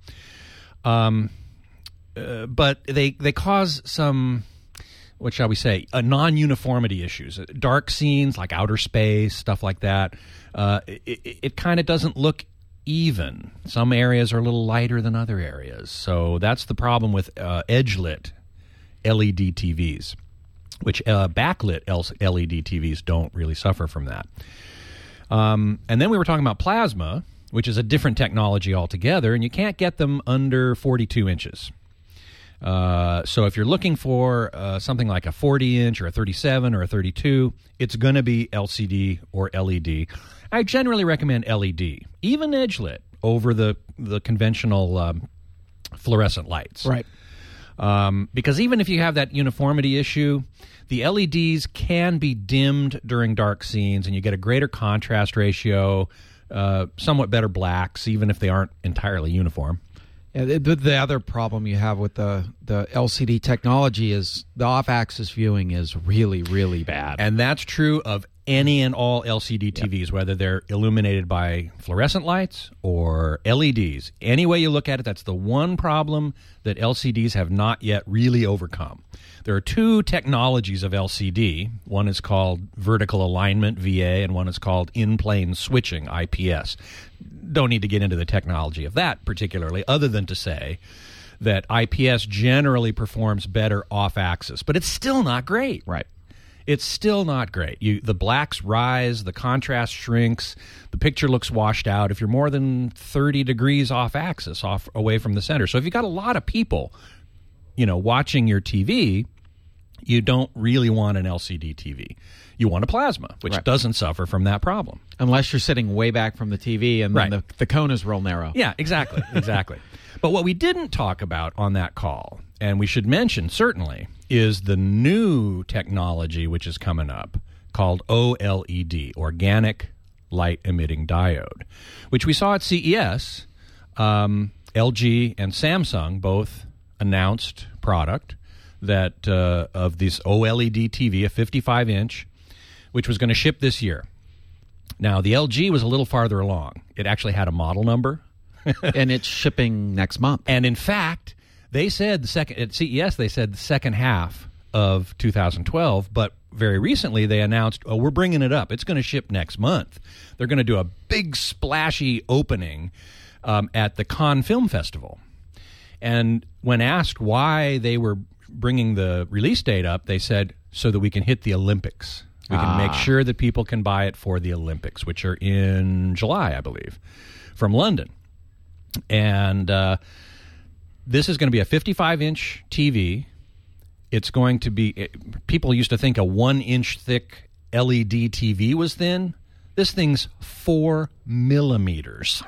But they cause some, what shall we say, non-uniformity issues. Dark scenes like outer space, stuff like that. It kind of doesn't look even. Some areas are a little lighter than other areas. So that's the problem with edge-lit LED TVs, which backlit LED TVs don't really suffer from that. And then we were talking about plasma, which is a different technology altogether, and you can't get them under 42 inches. So if you're looking for something like a 40-inch or a 37 or a 32, it's going to be LCD or LED. I generally recommend LED, even edge-lit, over the conventional fluorescent lights. Right. Because even if you have that uniformity issue, the LEDs can be dimmed during dark scenes, and you get a greater contrast ratio, somewhat better blacks, even if they aren't entirely uniform. Yeah, the other problem you have with the LCD technology is the off-axis viewing is really, really bad. And that's true of any and all LCD TVs, whether they're illuminated by fluorescent lights or LEDs. Any way you look at it, that's the one problem that LCDs have not yet really overcome. There are two technologies of LCD. One is called vertical alignment, VA, and one is called in-plane switching, IPS. Don't need to get into the technology of that particularly, other than to say that IPS generally performs better off-axis, but it's still not great. Right. It's still not great. The blacks rise, the contrast shrinks, the picture looks washed out if you're more than 30 degrees off-axis, away from the center. So if you've got a lot of people, watching your TV, you don't really want an LCD TV. You want a plasma, which doesn't suffer from that problem. Unless you're sitting way back from the TV and then the cone is real narrow. Yeah, exactly. But what we didn't talk about on that call, and we should mention certainly, is the new technology which is coming up called OLED, Organic Light Emitting Diode, which we saw at CES. LG and Samsung both announced product that of this OLED TV, a 55-inch, which was going to ship this year. Now, the LG was a little farther along. It actually had a model number. And it's shipping next month. And in fact, they said at CES, they said the second half of 2012, but very recently they announced, we're bringing it up. It's going to ship next month. They're going to do a big splashy opening at the Cannes Film Festival. And when asked why they were bringing the release date up, they said, so that we can hit the Olympics. We can make sure that people can buy it for the Olympics, which are in July, I believe, from London. And this is going to be a 55-inch TV. It's going to be, people used to think a 1-inch thick LED TV was thin. This thing's 4 millimeters.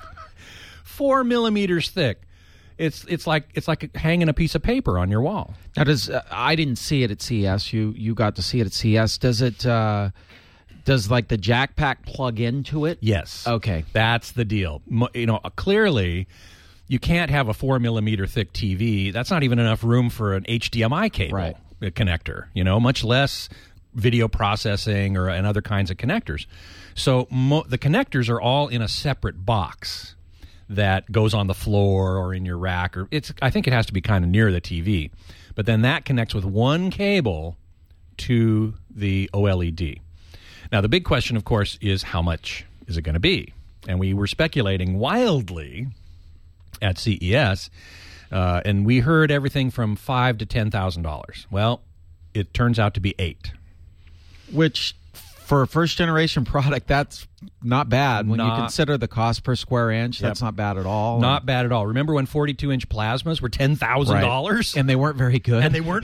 4 millimeters thick. It's like hanging a piece of paper on your wall. Now, I didn't see it at CES. You got to see it at CES. Does it? Does like the jack pack plug into it? Yes. Okay, that's the deal. Clearly, you can't have a 4 millimeter thick TV. That's not even enough room for an HDMI cable connector. Much less video processing and other kinds of connectors. So the connectors are all in a separate box that goes on the floor or in your rack, I think it has to be kind of near the TV. But then that connects with one cable to the OLED. Now, the big question, of course, is how much is it going to be? And we were speculating wildly at CES, and we heard everything from $5,000 to $10,000. Well, it turns out to be $8,000. Which For a first-generation product, that's not bad. When you consider the cost per square inch, that's not bad at all. Not bad at all. Remember when 42-inch plasmas were $10,000? And they weren't very good?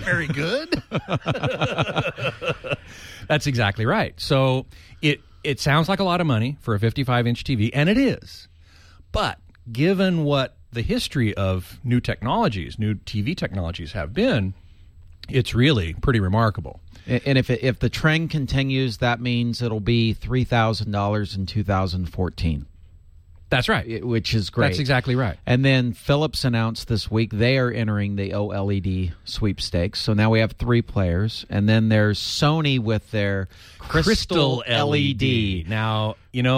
That's exactly right. So it sounds like a lot of money for a 55-inch TV, and it is. But given what the history of new TV technologies have been, it's really pretty remarkable. And if the trend continues, that means it'll be $3,000 in 2014. That's right. Which is great. That's exactly right. And then Philips announced this week they are entering the OLED sweepstakes. So now we have 3 players. And then there's Sony with their Crystal LED. Now,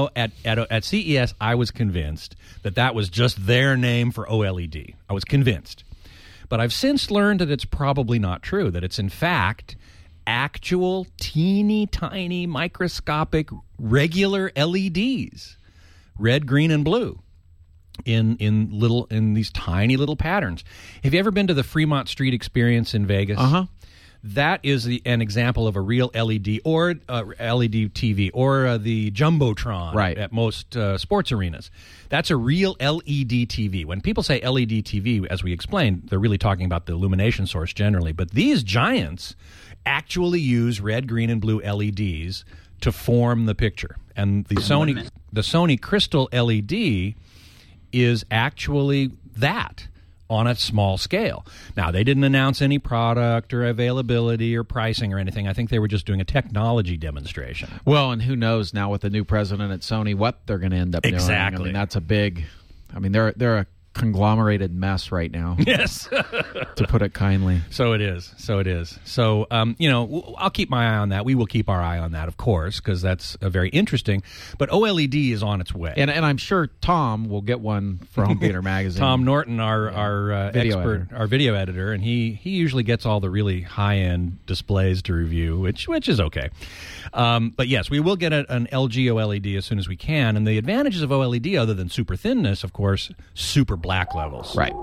at CES, I was convinced that was just their name for OLED. I was convinced. But I've since learned that it's probably not true, that it's in fact actual teeny tiny microscopic regular LEDs, red, green, and blue, in these tiny little patterns. Have you ever been to the Fremont Street Experience in Vegas? That is an example of a real LED or LED TV or the Jumbotron at most sports arenas. That's a real LED TV. When people say LED TV, as we explained, they're really talking about the illumination source generally. But these giants actually use red, green, and blue LEDs to form the picture. And the Sony Crystal LED is actually that on a small scale. Now, they didn't announce any product or availability or pricing or anything. I think they were just doing a technology demonstration. Well, and who knows now with the new president at Sony what they're going to end up doing. Exactly. I mean, that's a big... I mean, they're a conglomerated mess right now. Yes. To put it kindly. So it is. So, I'll keep my eye on that. We will keep our eye on that, of course, because that's very interesting. But OLED is on its way. And I'm sure Tom will get one for Home Theater Magazine. Tom Norton, our video expert, editor. our video editor, and he usually gets all the really high-end displays to review, which is okay. But yes, we will get an LG OLED as soon as we can. And the advantages of OLED, other than super thinness, of course, super black levels. Right.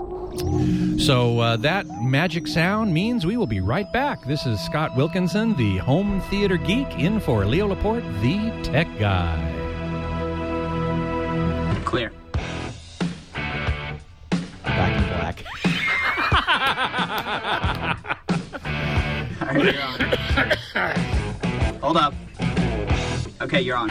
So that magic sound means we will be right back. This is Scott Wilkinson, the home theater geek, in for Leo Laporte, the tech guy. Clear. Back in black. All right, you're on. Hold up. Okay, you're on.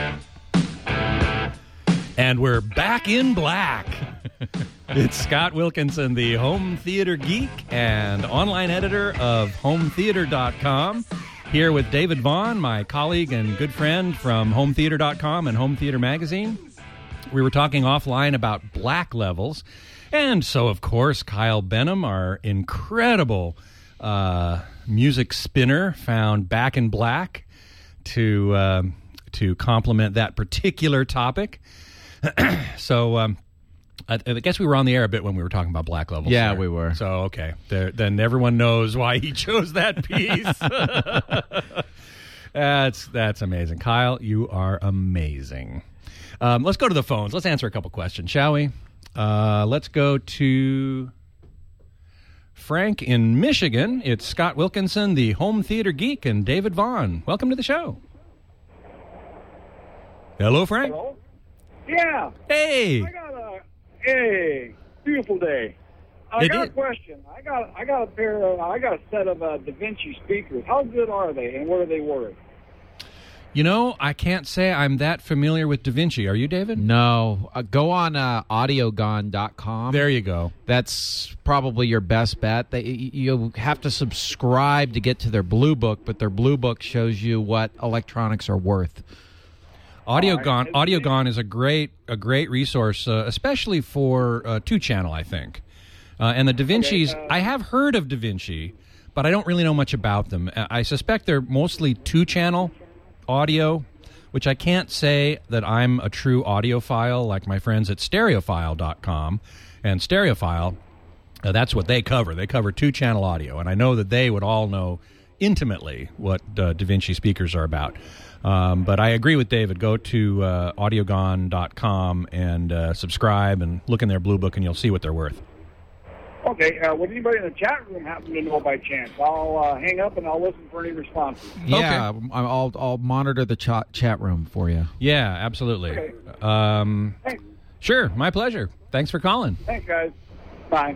And we're back in black. It's Scott Wilkinson, the home theater geek and online editor of HomeTheater.com, here with David Vaughn, my colleague and good friend from HomeTheater.com and Home Theater Magazine. We were talking offline about black levels. And so, of course, Kyle Benham, our incredible music spinner, found Back in Black to complement that particular topic. So I guess we were on the air a bit when we were talking about black levels. Yeah, there. we were. So, okay. Then everyone knows why he chose that piece. That's amazing. Kyle, you are amazing. Let's go to the phones. Let's answer a couple questions, shall we? Let's go to Frank in Michigan. It's Scott Wilkinson, the home theater geek, and David Vaughn. Welcome to the show. Hello, Frank. Hello? Yeah. Hey. Hey, beautiful day. I got a question. I got a set of DaVinci speakers. How good are they, and what are they worth? You know, I can't say I'm that familiar with DaVinci. Are you, David? No. Go on audiogon.com. There you go. That's probably your best bet. You have to subscribe to get to their Blue Book, but their Blue Book shows you what electronics are worth. Audiogon is a great resource, especially for 2-channel, I think. And the DaVincis, I have heard of DaVinci, but I don't really know much about them. I suspect they're mostly 2-channel audio, which I can't say that I'm a true audiophile like my friends at stereophile.com. And Stereophile, that's what they cover. They cover 2-channel audio, and I know that they would all know intimately what DaVinci speakers are about. But I agree with David. Go to audiogon.com and subscribe and look in their Blue Book, and you'll see what they're worth. Okay, would anybody in the chat room happen to know by chance? I'll hang up and I'll listen for any responses. Yeah, okay. I'll monitor the chat room for you. Yeah, absolutely. Okay. Thanks. Sure, my pleasure. Thanks for calling. Thanks, guys. Bye.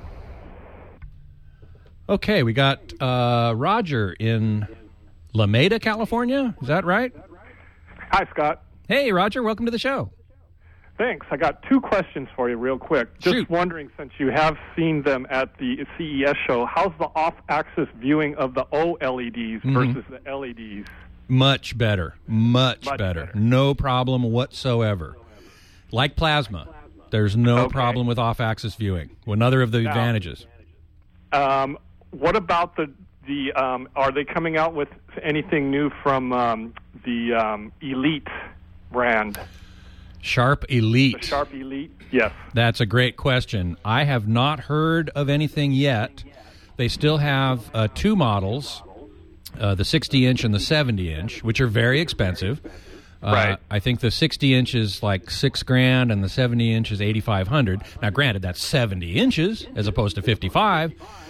Okay, we got Roger in La Meda, California. Is that right? Hi, Scott. Hey, Roger. Welcome to the show. Thanks. I got 2 questions for you real quick. Just Shoot. wondering, since you have seen them at the CES show, how's the off-axis viewing of the OLEDs versus the LEDs? Much better. Much better. No problem whatsoever. Like plasma, there's no problem with off-axis viewing. Another of the advantages. What about the are they coming out with anything new from the Elite brand? Sharp Elite. The Sharp Elite, yes. That's a great question. I have not heard of anything yet. They still have 2 models, the 60-inch and the 70-inch, which are very expensive. Right. I think the 60-inch is like $6,000 and the 70-inch is $8,500. Now, granted, that's 70 inches as opposed to 55.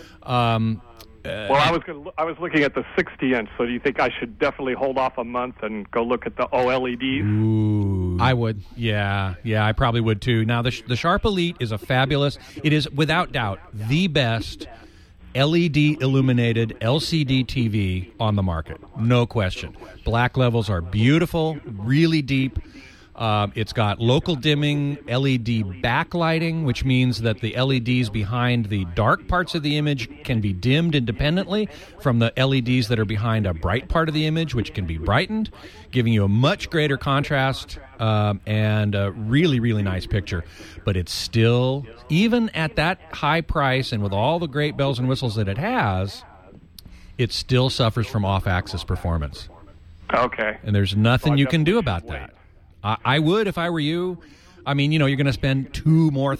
Well, I was looking at the 60-inch, so do you think I should definitely hold off a month and go look at the OLEDs? Ooh. I would. Yeah, I probably would too. Now, the Sharp Elite is it is without doubt the best LED illuminated LCD TV on the market. No question. Black levels are beautiful, really deep. It's got local dimming, LED backlighting, which means that the LEDs behind the dark parts of the image can be dimmed independently from the LEDs that are behind a bright part of the image, which can be brightened, giving you a much greater contrast and a really, really nice picture. But it's still, even at that high price and with all the great bells and whistles that it has, it still suffers from off-axis performance. Okay. And there's nothing you can do about that. I would if I were you. I mean, you're going to spend $2,000 more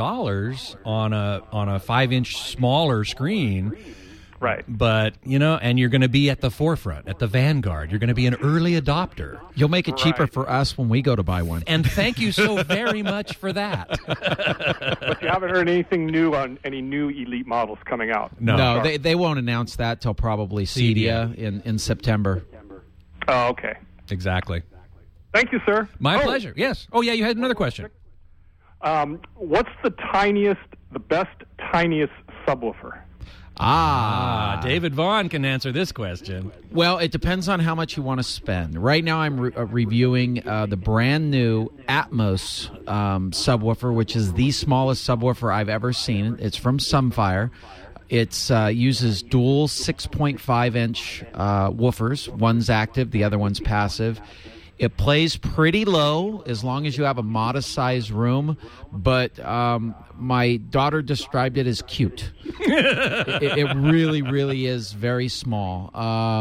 on a 5-inch smaller screen. Right. But, and you're going to be at the forefront, at the vanguard. You're going to be an early adopter. You'll make it cheaper for us when we go to buy one. And thank you so very much for that. But you haven't heard anything new on any new Elite models coming out? No, they won't announce that till probably CEDIA in September. Oh, okay. Exactly. Thank you, sir. My pleasure. Yes. Oh, yeah, you had another question. What's the best, tiniest subwoofer? David Vaughn can answer this question. Well, it depends on how much you want to spend. Right now I'm reviewing the brand new Atmos subwoofer, which is the smallest subwoofer I've ever seen. It's from Sunfire. It uses dual 6.5-inch woofers. One's active, the other one's passive. It plays pretty low as long as you have a modest-sized room, but my daughter described it as cute. It really, really is very small.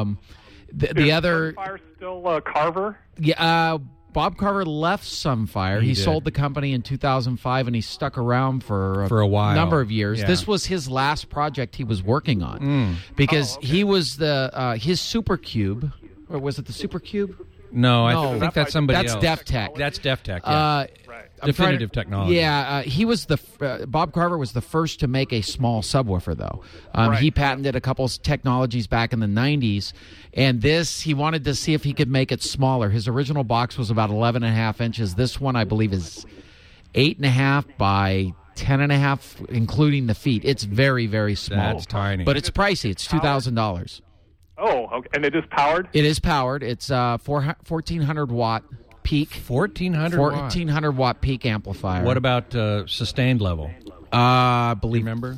The other... Sunfire still Carver? Yeah, Bob Carver left Sunfire. He sold the company in 2005, and he stuck around for a while, number of years. Yeah. This was his last project he was working on because he was his Supercube, or was it the Supercube? No, I think that's somebody else. That's DefTech. That's DefTech, yeah. Definitive technology. Yeah, he was Bob Carver was the first to make a small subwoofer, though. He patented a couple of technologies back in the 90s, and he wanted to see if he could make it smaller. His original box was about 11.5 inches. This one, I believe, is 8.5 by 10.5, including the feet. It's very, very small. That's tiny. But it's pricey. It's $2,000. Oh, okay. And it is powered? It is powered. It's 1,400 watt peak. 1,400 watt peak amplifier. What about sustained level? I believe. Remember?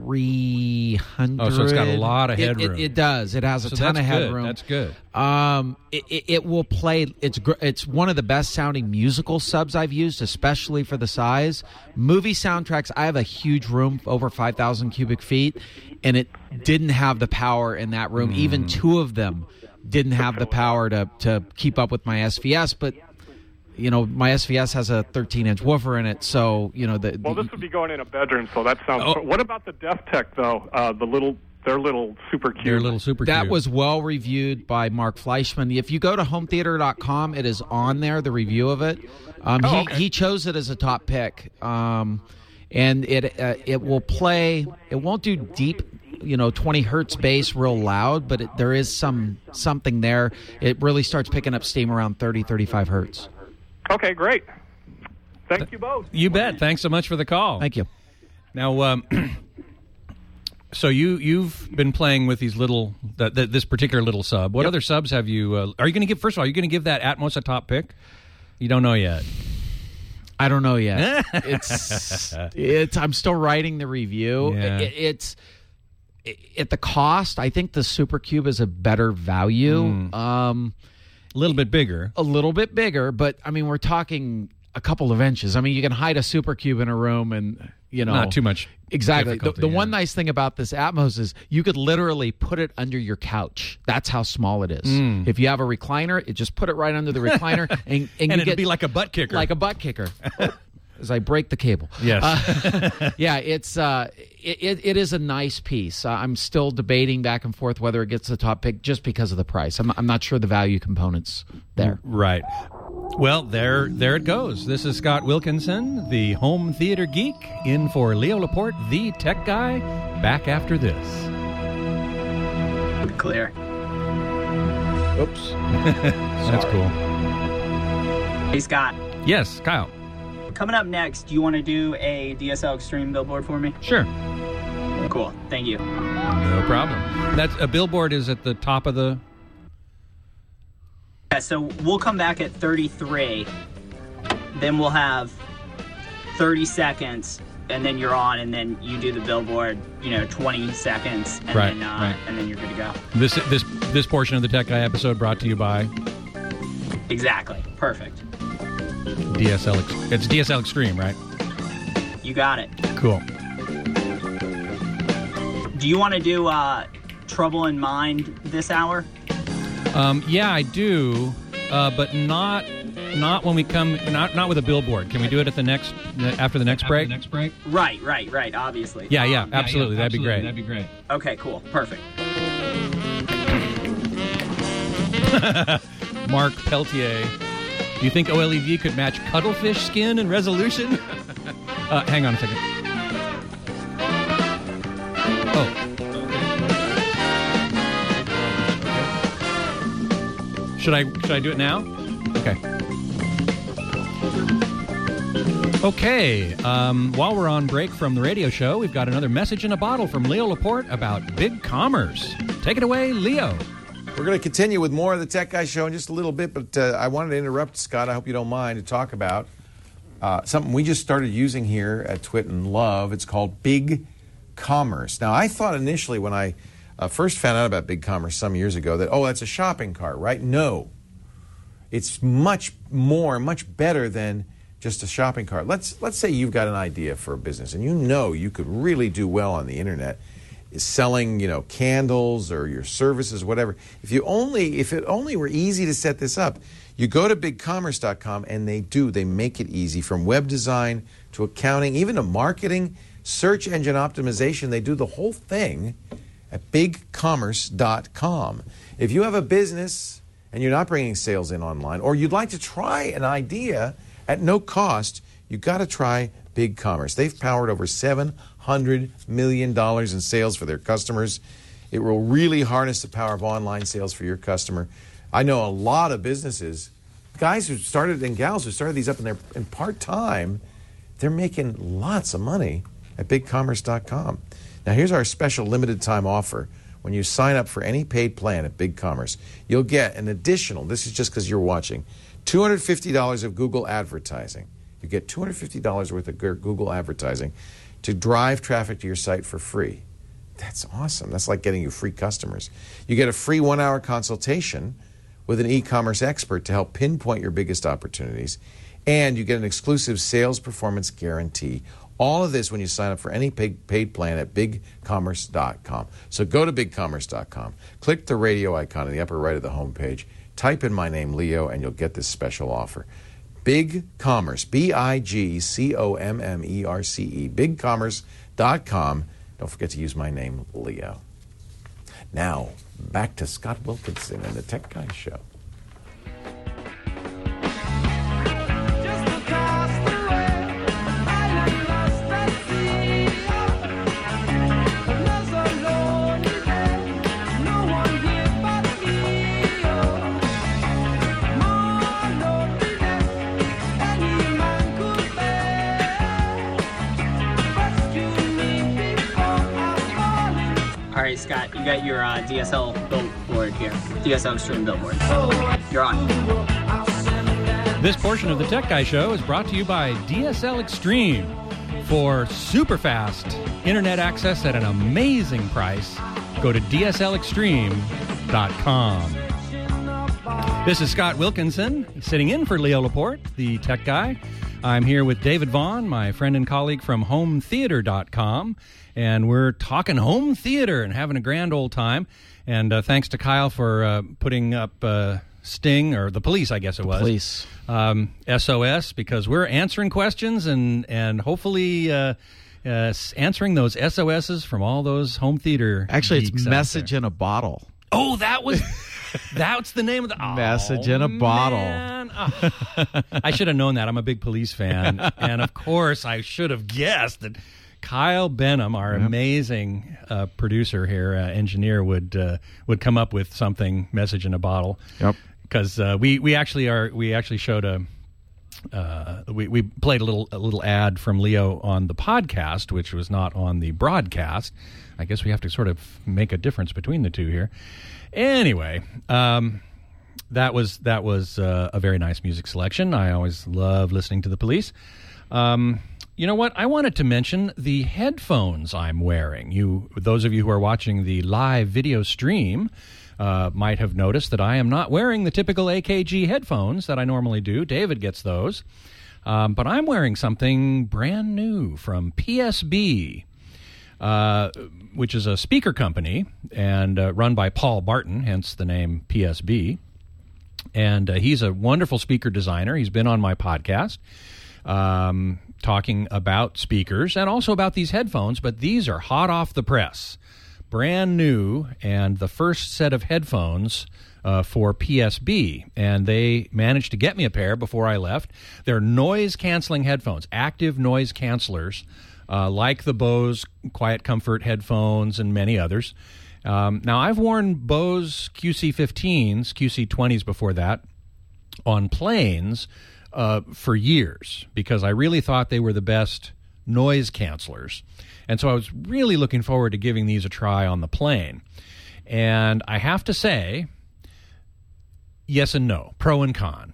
300. Oh, so it's got a lot of headroom. It does. It has a ton of headroom. That's good. It will play. It's one of the best sounding musical subs I've used, especially for the size. Movie soundtracks. I have a huge room, over 5,000 cubic feet, and it didn't have the power in that room. Even 2 of them didn't have the power to keep up with my SVS, but. My SVS has a 13-inch woofer in it, so Well, this would be going in a bedroom, so that sounds. What about the DefTech though? Their little Supercube. Their little Supercube. That was well reviewed by Mark Fleischman. If you go to hometheater.com, it is on there. The review of it. He chose it as a top pick. And and it will play. It won't do deep, 20 hertz bass real loud, but there is something there. It really starts picking up steam around 30, 35 hertz. Okay, great. Thank you both. You bet. Thanks so much for the call. Thank you. Now, so you've been playing with these little this particular little sub. What other subs have you? Are you going to give? First of all, are you going to give that Atmos a top pick? You don't know yet. I don't know yet. It's. I'm still writing the review. Yeah. It's at the cost. I think the Supercube is a better value. A little bit bigger. A little bit bigger, but I mean, we're talking a couple of inches. I mean, you can hide a Supercube in a room and, not too much. Exactly. The one nice thing about this Atmos is you could literally put it under your couch. That's how small it is. If you have a recliner, just put it right under the recliner. and it'd be like a butt kicker. Like a butt kicker. As I break the cable. Yes. Yeah, it is a nice piece. I'm still debating back and forth whether it gets the top pick just because of the price. I'm not sure the value component's there. Right. Well, there it goes. This is Scott Wilkinson, the home theater geek, in for Leo Laporte, the tech guy, back after this. Clear. Oops. That's cool. Hey, Scott. Yes, Kyle. Coming up next, do you want to do a DSL Extreme billboard for me? Sure. Cool. Thank you. No problem. That's a billboard is at the top of the... Yeah, so we'll come back at 33. Then we'll have 30 seconds, and then you're on, and then you do the billboard, 20 seconds, and right, and then you're good to go. This portion of the Tech Guy episode brought to you by... Exactly. Perfect. DSL. It's DSL Extreme, right? You got it. Cool. Do you want to do Trouble in Mind this hour? Yeah, I do, but not when we come. Not with a billboard. Can we do it at after the next break? Right. Obviously. Yeah, absolutely. That'd be great. Okay, cool, perfect. Mark Peltier. Do you think OLED could match cuttlefish skin and resolution? Hang on a second. Should I do it now? Okay. While we're on break from the radio show, we've got another message in a bottle from Leo Laporte about BigCommerce. Take it away, Leo. We're going to continue with more of the Tech Guy Show in just a little bit, but I wanted to interrupt, Scott. I hope you don't mind, to talk about something we just started using here at Twit and Love. It's called BigCommerce. Now, I thought initially when I first found out about BigCommerce some years ago that, that's a shopping cart, right? No. It's much better than just a shopping cart. Let's say you've got an idea for a business, and you could really do well on the internet, selling, candles or your services, whatever. If it only were easy to set this up, you go to BigCommerce.com, and they make it easy, from web design to accounting, even to marketing, search engine optimization. They do the whole thing at BigCommerce.com. If you have a business and you're not bringing sales in online, or you'd like to try an idea at no cost, you've got to try BigCommerce. They've powered over $700 million in sales for their customers. It will really harness the power of online sales for your customer. I know a lot of businesses, guys who started and gals who started these up in part-time, they're making lots of money at BigCommerce.com. Now, here's our special limited-time offer. When you sign up for any paid plan at BigCommerce, you'll get an additional, this is just because you're watching, $250 of Google advertising. You get $250 worth of Google advertising to drive traffic to your site for free. That's awesome. That's like getting you free customers. You get a free 1-hour consultation with an e-commerce expert to help pinpoint your biggest opportunities. And you get an exclusive sales performance guarantee. All of this when you sign up for any paid plan at BigCommerce.com. So go to BigCommerce.com. Click the radio icon in the upper right of the homepage. Type in my name, Leo, and you'll get this special offer. BigCommerce, BigCommerce, BigCommerce.com. Don't forget to use my name, Leo. Now, back to Scott Wilkinson and the Tech Guy Show. Scott. You got your DSL billboard here. DSL Extreme billboard. You're on. This portion of the Tech Guy Show is brought to you by DSL Extreme. For super fast internet access at an amazing price, go to DSLExtreme.com. This is Scott Wilkinson, sitting in for Leo Laporte, the Tech Guy. I'm here with David Vaughn, my friend and colleague from HomeTheater.com, and we're talking home theater and having a grand old time. And thanks to Kyle for putting up Sting, or the police, I guess it was. Police. SOS, because we're answering questions and hopefully answering those SOSs from all those home theater Actually, it's geeks Message in a Bottle. Oh, that's the name of the... Message in a Bottle. Man. Oh, I should have known that. I'm a big police fan. And, of course, I should have guessed that Kyle Benham, our amazing producer here, engineer, would come up with something, Message in a Bottle. Yep. Because we actually showed we played a little ad from Leo on the podcast, which was not on the broadcast. I guess we have to sort of make a difference between the two here. Anyway, that was a very nice music selection. I always love listening to the police. You know what? I wanted to mention the headphones I'm wearing. Those of you who are watching the live video stream might have noticed that I am not wearing the typical AKG headphones that I normally do. David gets those. But I'm wearing something brand new from PSB, which is a speaker company and run by Paul Barton, hence the name PSB. And he's a wonderful speaker designer. He's been on my podcast talking about speakers and also about these headphones, but these are hot off the press. Brand new, and the first set of headphones for PSB, and they managed to get me a pair before I left. They're noise-canceling headphones, active noise cancelers, like the Bose Quiet Comfort headphones and many others. Now, I've worn Bose QC15s, QC20s before that, on planes for years because I really thought they were the best noise cancelers. And so I was really looking forward to giving these a try on the plane. And I have to say, yes and no, pro and con.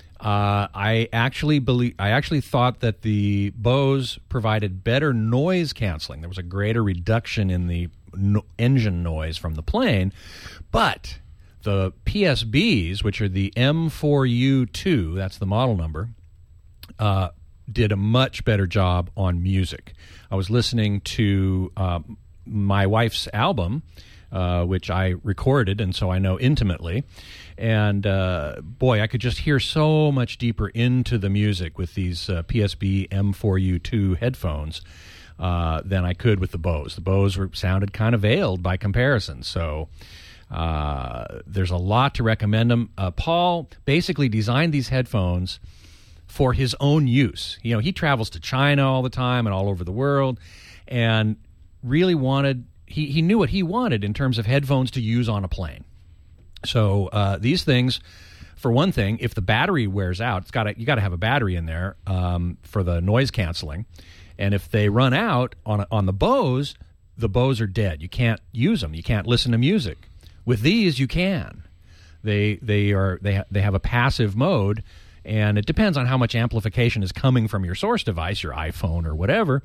I actually thought that the Bose provided better noise canceling. There was a greater reduction in the engine noise from the plane. But the PSBs, which are the M4U2, that's the model number, did a much better job on music. I was listening to my wife's album, which I recorded, and so I know intimately. And, boy, I could just hear so much deeper into the music with these PSB M4U2 headphones than I could with the Bose. The Bose sounded kind of veiled by comparison, so there's a lot to recommend them. Paul basically designed these headphones for his own use. You know, he travels to China all the time and all over the world, and really wanted, he knew what he wanted in terms of headphones to use on a plane. So these things, for one thing, if the battery wears out, you got to have a battery in there for the noise canceling, and if they run out on the Bose are dead. You can't use them. You can't listen to music. With these, you can. They have a passive mode. And it depends on how much amplification is coming from your source device, your iPhone or whatever,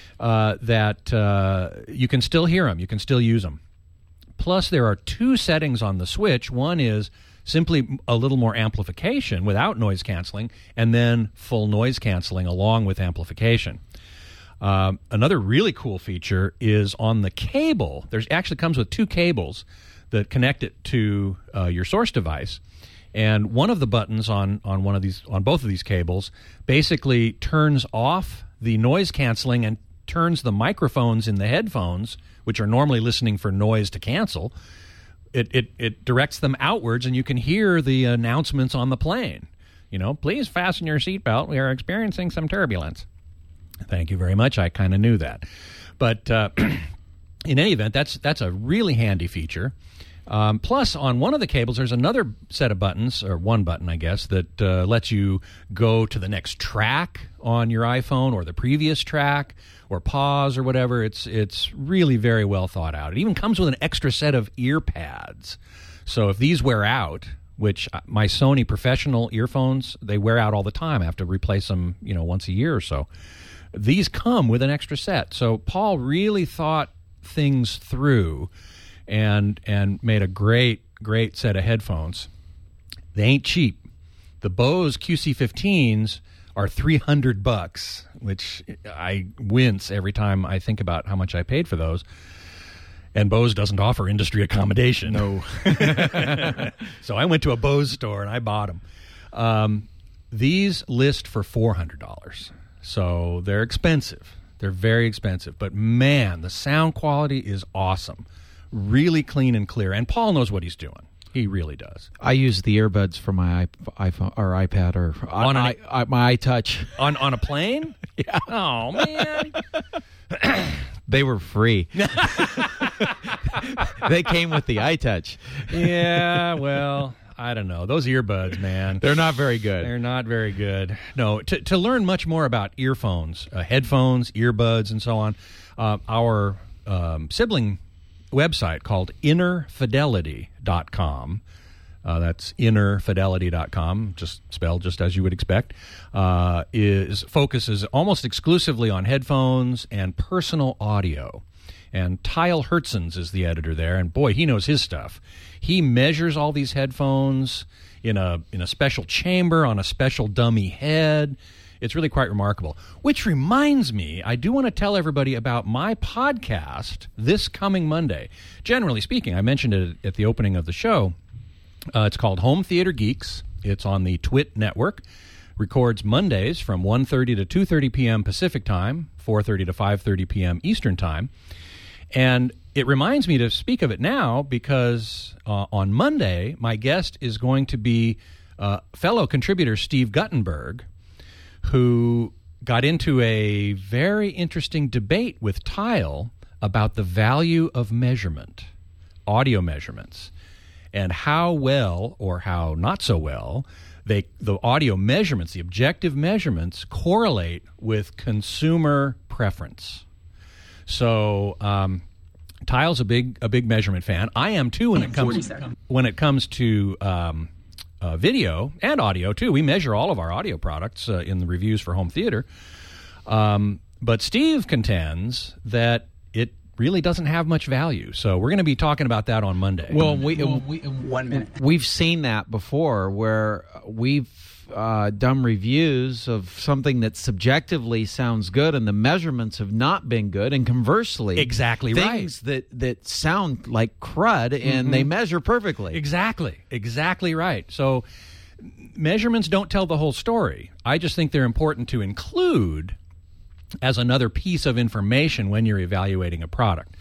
that you can still hear them. You can still use them. Plus, there are two settings on the switch. One is simply a little more amplification without noise canceling, and then full noise canceling along with amplification. Another really cool feature is on the cable. There's actually comes with two cables that connect it to your source device. And one of the buttons on both of these cables basically turns off the noise canceling and turns the microphones in the headphones, which are normally listening for noise to cancel. It directs them outwards, and you can hear the announcements on the plane. You know, please fasten your seatbelt. We are experiencing some turbulence. Thank you very much. I kind of knew that, but in any event, that's a really handy feature. Plus, on one of the cables, there's another set of buttons, or one button, I guess, that lets you go to the next track on your iPhone or the previous track or pause or whatever. It's really very well thought out. It even comes with an extra set of ear pads. So if these wear out, which my Sony professional earphones, they wear out all the time. I have to replace them, once a year or so. These come with an extra set. So Paul really thought things through and made a great set of headphones. They ain't cheap. The Bose QC15s are $300, which I wince every time I think about how much I paid for those. And Bose doesn't offer industry accommodation. No. So I went to a Bose store and I bought them. These list for $400. So they're expensive. They're very expensive. But man, the sound quality is awesome. Really clean and clear. And Paul knows what he's doing. He really does. I use the earbuds for my iPhone or iPad or my iTouch. On a plane? Yeah. Oh, man. They were free. They came with the iTouch. Yeah, well, I don't know. Those earbuds, man. They're not very good. They're not very good. No, to learn much more about earphones, headphones, earbuds, and so on, our sibling website called innerfidelity.com. That's innerfidelity.com, just spelled just as you would expect, focuses almost exclusively on headphones and personal audio. And Tyle Hertzens is the editor there, and boy, he knows his stuff. He measures all these headphones in a special chamber on a special dummy head. It's really quite remarkable. Which reminds me, I do want to tell everybody about my podcast this coming Monday. Generally speaking, I mentioned it at the opening of the show. It's called Home Theater Geeks. It's on the Twit Network. Records Mondays from 1:30 to 2:30 p.m. Pacific Time, 4:30 to 5:30 p.m. Eastern Time. And it reminds me to speak of it now because on Monday, my guest is going to be fellow contributor Steve Guttenberg, who got into a very interesting debate with Tyle about the value of measurement, audio measurements, and how well or how not so well the audio measurements, the objective measurements, correlate with consumer preference. So Tyle's a big measurement fan. I am too when it comes to video and audio too. We measure all of our audio products in the reviews for home theater. But Steve contends that it really doesn't have much value. So we're going to be talking about that on Monday. Well, 1 minute. We've seen that before where we've done reviews of something that subjectively sounds good and the measurements have not been good, and conversely, exactly things that sound like crud and they measure perfectly. Exactly right. So measurements don't tell the whole story. I just think they're important to include as another piece of information when you're evaluating a product.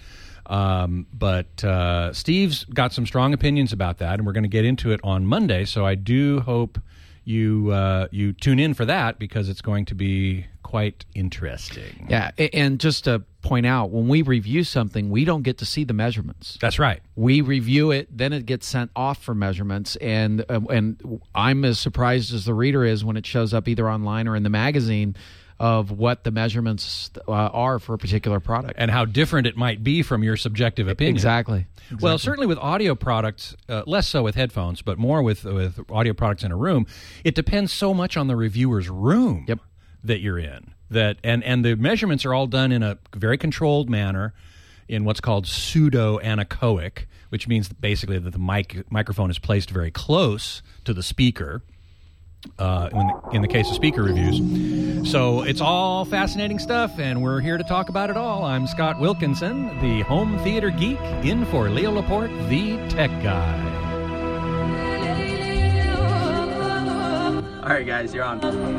But Steve's got some strong opinions about that, and we're going to get into it on Monday. So I do hope you tune in for that because it's going to be quite interesting. Yeah, and just to point out, when we review something, we don't get to see the measurements. That's right. We review it, then it gets sent off for measurements, and I'm as surprised as the reader is when it shows up either online or in the magazine of what the measurements are for a particular product. And how different it might be from your subjective opinion. Exactly. Well, certainly with audio products, less so with headphones, but more with audio products in a room, it depends so much on the reviewer's room that you're in. And the measurements are all done in a very controlled manner in what's called pseudo-anechoic, which means basically that the microphone is placed very close to the speaker. In the case of speaker reviews. So it's all fascinating stuff, and we're here to talk about it all. I'm Scott Wilkinson, the home theater geek, in for Leo Laporte, the tech guy. All right, guys, you're on.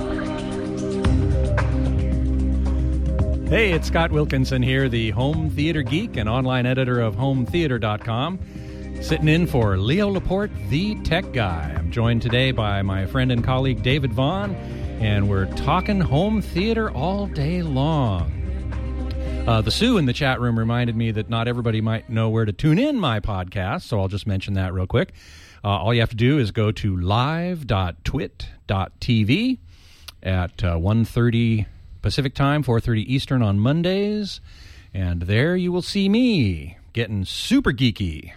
Hey, it's Scott Wilkinson here, the home theater geek and online editor of hometheater.com. Sitting in for Leo Laporte, the tech guy. I'm joined today by my friend and colleague David Vaughn, and we're talking home theater all day long. The Sue in the chat room reminded me that not everybody might know where to tune in my podcast, so I'll just mention that real quick. All you have to do is go to live.twit.tv at 1:30 Pacific Time, 4:30 Eastern on Mondays, and there you will see me getting super geeky.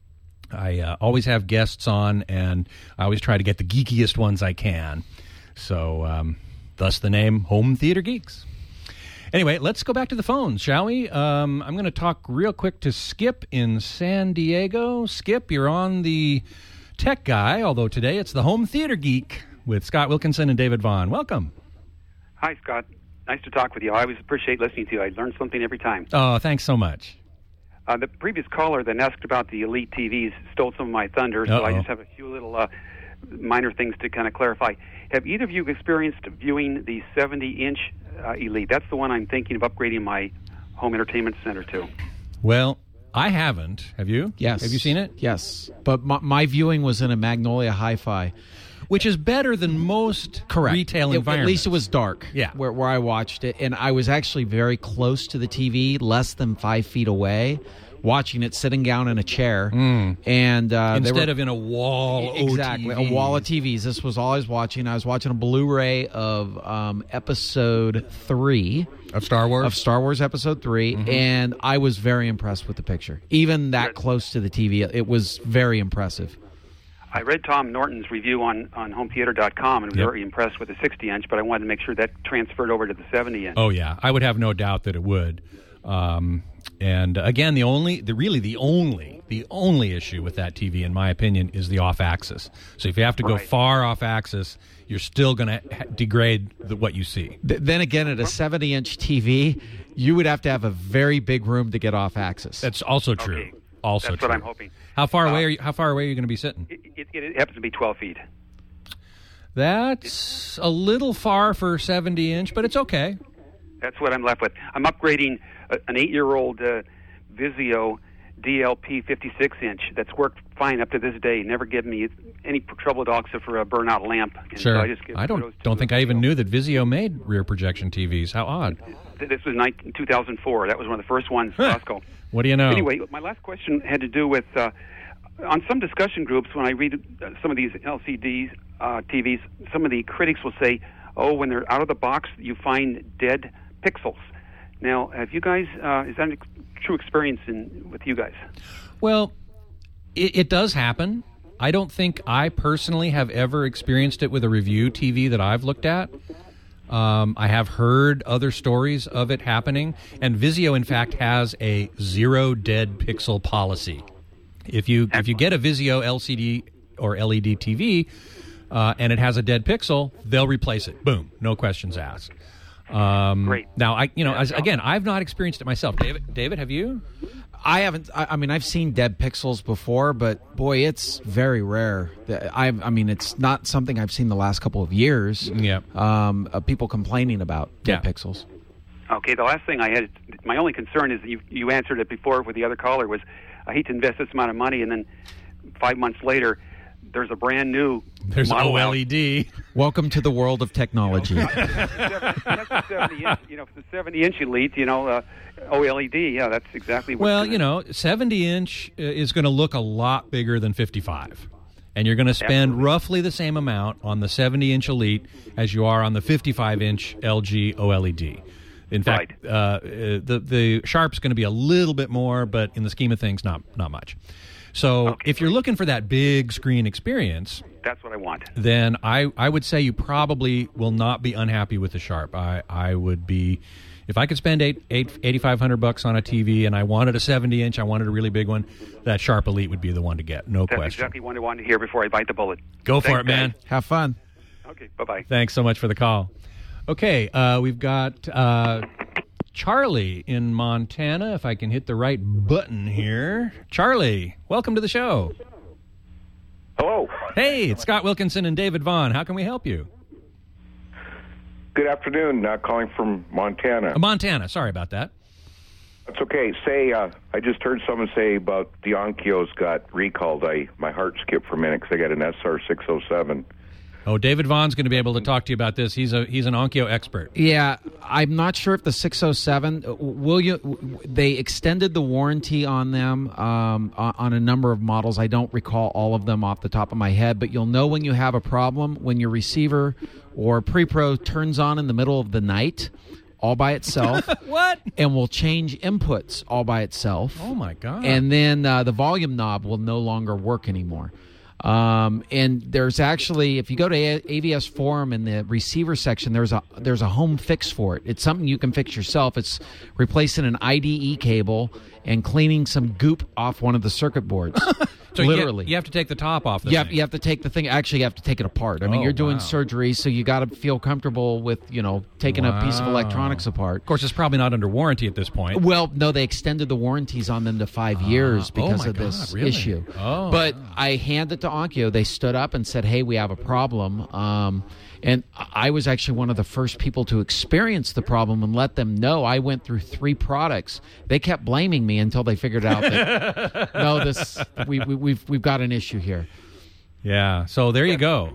I always have guests on, and I always try to get the geekiest ones I can. So, thus the name Home Theater Geeks. Anyway, let's go back to the phones, shall we? I'm going to talk real quick to Skip in San Diego. Skip, you're on the Tech Guy, although today it's the Home Theater Geek with Scott Wilkinson and David Vaughn. Welcome. Hi, Scott. Nice to talk with you. I always appreciate listening to you. I learn something every time. Oh, thanks so much. The previous caller that asked about the Elite TVs stole some of my thunder, so I just have a few little minor things to kind of clarify. Have either of you experienced viewing the 70-inch Elite? That's the one I'm thinking of upgrading my home entertainment center to. Well, I haven't. Have you? Yes. Have you seen it? Yes. But my viewing was in a Magnolia Hi-Fi. Which is better than most retail environments. At least it was dark where I watched it. And I was actually very close to the TV, less than 5 feet away, watching it sitting down in a chair. And instead of in a wall Exactly, OTV. a wall of TVs. This was all I was watching. I was watching a Blu-ray of Episode 3. Of Star Wars? Of Star Wars Episode 3. And I was very impressed with the picture. Even that close to the TV, it was very impressive. I read Tom Norton's review on hometheater.com and was very impressed with the 60-inch, but I wanted to make sure that transferred over to the 70-inch. Oh, yeah. I would have no doubt that it would. And again, the only issue with that TV, in my opinion, is the off-axis. So if you have to go far off-axis, you're still going to degrade what you see. Then again, at a 70-inch TV, you would have to have a very big room to get off-axis. That's also true. Okay. Also That's true. what I'm hoping. How far away are you? How far away are you going to be sitting? It happens to be 12 feet. That's a little far for 70-inch, but it's okay. That's what I'm left with. I'm upgrading an 8-year-old Vizio DLP 56-inch that's worked fine up to this day. Never given me any trouble at all except for a burnout lamp. And Sure. So I just give don't think I even knew that Vizio made rear projection TVs. How odd. This was 2004. That was one of the first ones. Costco. What do you know? Anyway, my last question had to do with on some discussion groups when I read some of these LCDs TVs, some of the critics will say, "Oh, when they're out of the box, you find dead pixels." Now, have you guys? Is that a true experience with you guys? Well, it does happen. I don't think I personally have ever experienced it with a review TV that I've looked at. I have heard other stories of it happening, and Vizio, in fact, has a 0 dead pixel policy. If you get a Vizio LCD or LED TV and it has a dead pixel, they'll replace it. Boom, no questions asked. Great. Now, I've not experienced it myself. David, have you? I haven't. I mean, I've seen dead pixels before, but boy, it's very rare. I mean, it's not something I've seen the last couple of years. Yeah. People complaining about dead pixels. Okay. The last thing I had, my only concern is that you answered it before with the other caller was, I hate to invest this amount of money and then 5 months later, there's a brand new. There's OLED. Welcome to the world of technology. That's the 70-inch. For the 70-inch Elite, OLED. Yeah, that's exactly. Well, 70-inch is going to look a lot bigger than 55, and you're going to spend roughly the same amount on the 70-inch Elite as you are on the 55-inch LG OLED. In fact, the Sharp's going to be a little bit more, but in the scheme of things, not much. So if you're looking for that big screen experience, that's what I want. Then I would say you probably will not be unhappy with the Sharp. I would be, if I could spend $8,500 on a TV and I wanted a 70-inch, I wanted a really big one, that Sharp Elite would be the one to get, no question. That's exactly what I wanted to hear before I bite the bullet. Go for it, man. Have fun. Okay, bye-bye. Thanks so much for the call. Okay, we've got Charlie in Montana, if I can hit the right button here. Charlie, welcome to the show. Hello. Hey, it's Scott Wilkinson and David Vaughn. How can we help you? Good afternoon. Calling from Montana. Montana. Sorry about that. That's okay. I just heard someone say about the Onkyo's got recalled. My heart skipped for a minute because I got an SR607. Oh, David Vaughn's going to be able to talk to you about this. He's an Onkyo expert. Yeah, I'm not sure if the 607 they extended the warranty on them on a number of models. I don't recall all of them off the top of my head, but you'll know when you have a problem when your receiver or pre-pro turns on in the middle of the night all by itself. What? And will change inputs all by itself. Oh, my God. And then the volume knob will no longer work anymore. And there's actually, if you go to AVS Forum in the receiver section, there's a home fix for it. It's something you can fix yourself. It's replacing an IDE cable and cleaning some goop off one of the circuit boards. So literally, you have to take the top off the thing. You have to take the thing. Actually, you have to take it apart. I mean, you're doing surgery, so you got to feel comfortable with taking a piece of electronics apart. Of course, it's probably not under warranty at this point. Well, no, they extended the warranties on them to 5 years because of this issue. Oh, but I handed it to Onkyo. They stood up and said, "Hey, we have a problem." And I was actually one of the first people to experience the problem and let them know. I went through 3 products. They kept blaming me until they figured out that no, we've got an issue here. Yeah. So there you go.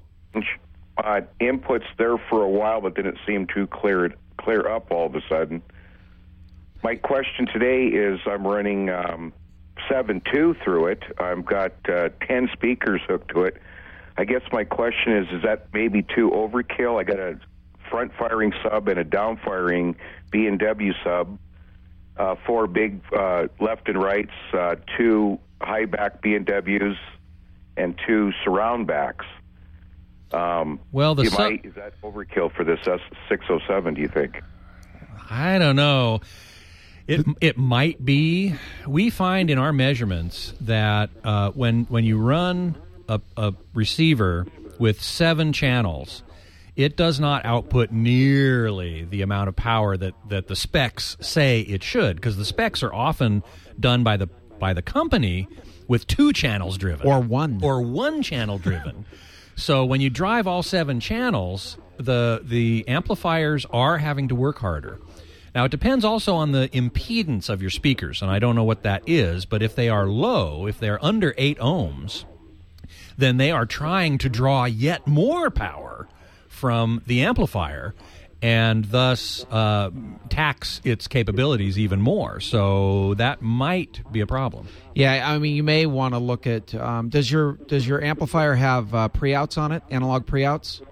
Inputs there for a while, but then it seemed to clear up all of a sudden. My question today is: I'm running 7.2 through it. I've got 10 speakers hooked to it. I guess my question is that maybe too overkill? I got a front-firing sub and a down-firing B&W sub, 4 big left and rights, 2 high-back B&Ws, and 2 surround backs. Is that overkill for this S607, do you think? I don't know. It might be. We find in our measurements that when you run a receiver with 7 channels, it does not output nearly the amount of power that the specs say it should, because the specs are often done by the company with 2 channels driven or one channel driven. So when you drive all 7 channels, the amplifiers are having to work harder. Now, it depends also on the impedance of your speakers, and I don't know what that is, but if they are low, if they're under 8 ohms, then they are trying to draw yet more power from the amplifier and thus tax its capabilities even more. So that might be a problem. Yeah, I mean, you may want to look at does your amplifier have pre-outs on it, analog pre-outs?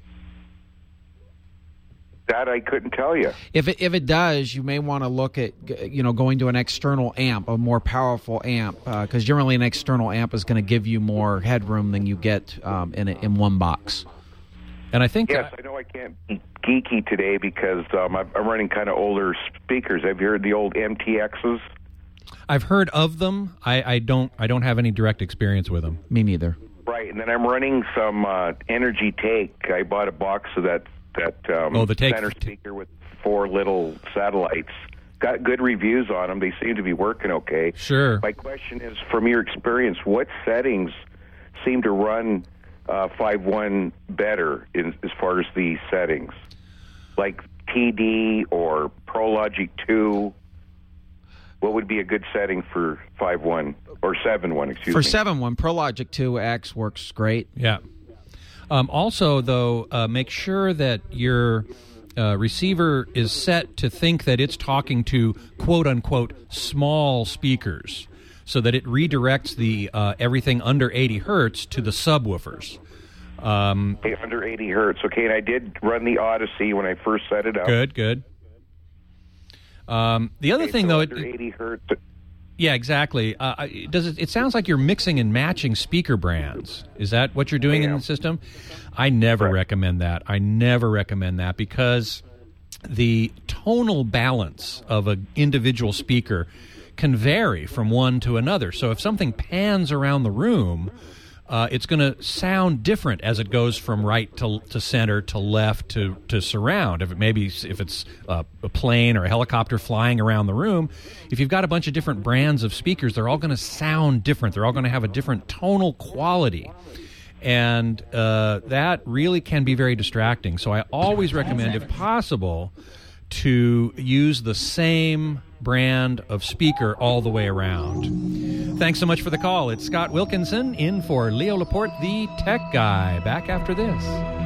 That I couldn't tell you. If it does, you may want to look at going to an external amp, a more powerful amp, because generally an external amp is going to give you more headroom than you get in one box. And I think I know I can't be geeky today because I'm running kind of older speakers. Have you heard the old MTXs? I've heard of them. I don't have any direct experience with them. Me neither. Right, and then I'm running some Energy Take. I bought a box of that the center speaker with 4 little satellites. Got good reviews on them. They seem to be working okay. Sure. My question is, from your experience, what settings seem to run 5.1 better as far as the settings? Like TD or ProLogic 2? What would be a good setting for 5.1 or 7.1, excuse me? For 7.1, ProLogic 2X works great. Yeah. Also, though, make sure that your receiver is set to think that it's talking to quote-unquote small speakers, so that it redirects the everything under 80 hertz to the subwoofers. Under 80 hertz. Okay, and I did run the Odyssey when I first set it up. Good. The other thing, though, under 80 hertz. Yeah, exactly. It sounds like you're mixing and matching speaker brands. Is that what you're doing in the system? I never recommend that. Because the tonal balance of an individual speaker can vary from one to another. So if something pans around the room, it's going to sound different as it goes from right to center to left to surround. If it's a plane or a helicopter flying around the room, if you've got a bunch of different brands of speakers, they're all going to sound different. They're all going to have a different tonal quality. And that really can be very distracting. So I always recommend, if possible, to use the same brand of speaker all the way around. Thanks so much for the call. It's Scott Wilkinson in for Leo Laporte, the tech guy. Back after this.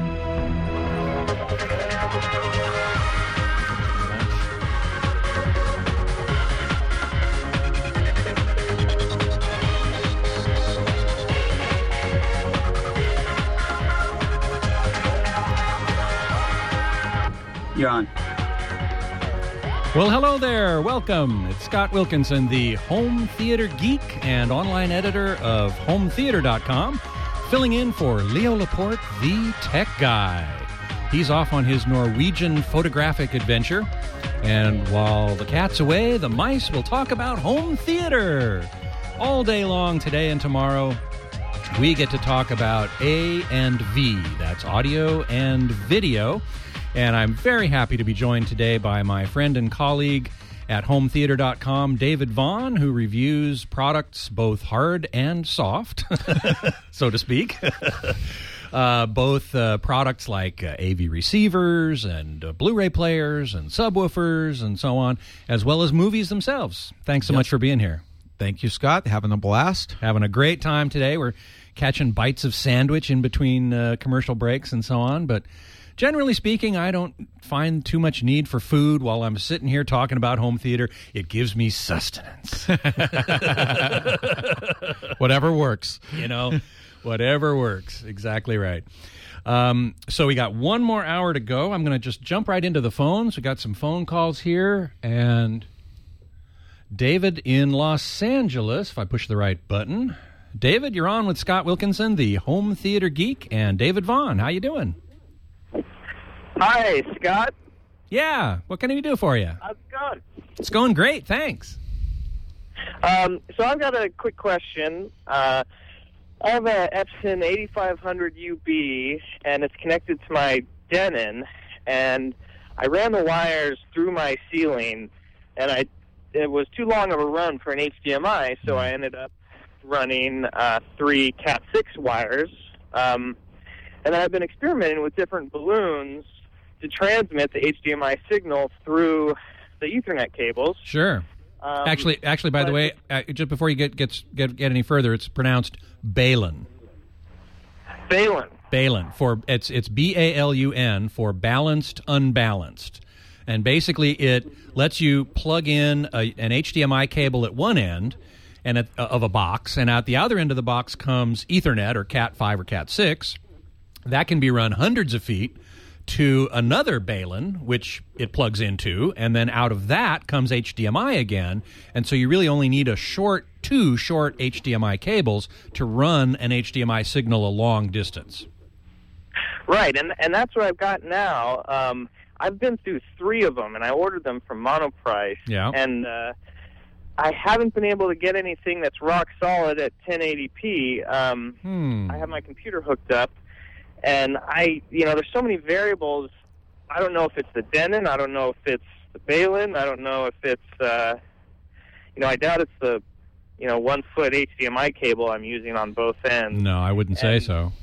You're on. Well, hello there. Welcome. It's Scott Wilkinson, the home theater geek and online editor of HomeTheater.com, filling in for Leo Laporte, the tech guy. He's off on his Norwegian photographic adventure. And while the cat's away, the mice will talk about home theater. All day long today and tomorrow, we get to talk about A&V. That's audio and video. And I'm very happy to be joined today by my friend and colleague at HomeTheater.com, David Vaughn, who reviews products both hard and soft, so to speak. Both products like AV receivers and Blu-ray players and subwoofers and so on, as well as movies themselves. Thanks so much for being here. Thank you, Scott. Having a blast. Having a great time today. We're catching bites of sandwich in between commercial breaks and so on, but generally speaking, I don't find too much need for food while I'm sitting here talking about home theater. It gives me sustenance. Whatever works. You know, whatever works. Exactly right. So we got one more hour to go. I'm going to just jump right into the phones. We got some phone calls here. And David in Los Angeles, if I push the right button. David, you're on with Scott Wilkinson, the home theater geek, and David Vaughn. How you doing? Hi, Scott. Yeah, what can we do for you? How's it going? It's going great, thanks. So I've got a quick question. I have a Epson 8500 UB, and it's connected to my Denon, and I ran the wires through my ceiling, and it was too long of a run for an HDMI, so I ended up running 3 Cat6 wires, and I've been experimenting with different balloons to transmit the HDMI signal through the Ethernet cables. Sure. Actually, by the way, just before you get any further, it's pronounced Balun. Balun. Balun. It's BALUN for balanced, unbalanced, and basically it lets you plug in an HDMI cable at one end and of a box, and at the other end of the box comes Ethernet or Cat5 or Cat6. That can be run hundreds of feet to another Balun, which it plugs into, and then out of that comes HDMI again. And so you really only need two short HDMI cables to run an HDMI signal a long distance. Right, and that's what I've got now. I've been through 3 of them, and I ordered them from Monoprice. Yeah. And I haven't been able to get anything that's rock solid at 1080p. I have my computer hooked up, and there's so many variables. I don't know if it's the Denon. I don't know if it's the Balun. I don't know if it's, I doubt it's the, 1-foot HDMI cable I'm using on both ends. No, I wouldn't say so.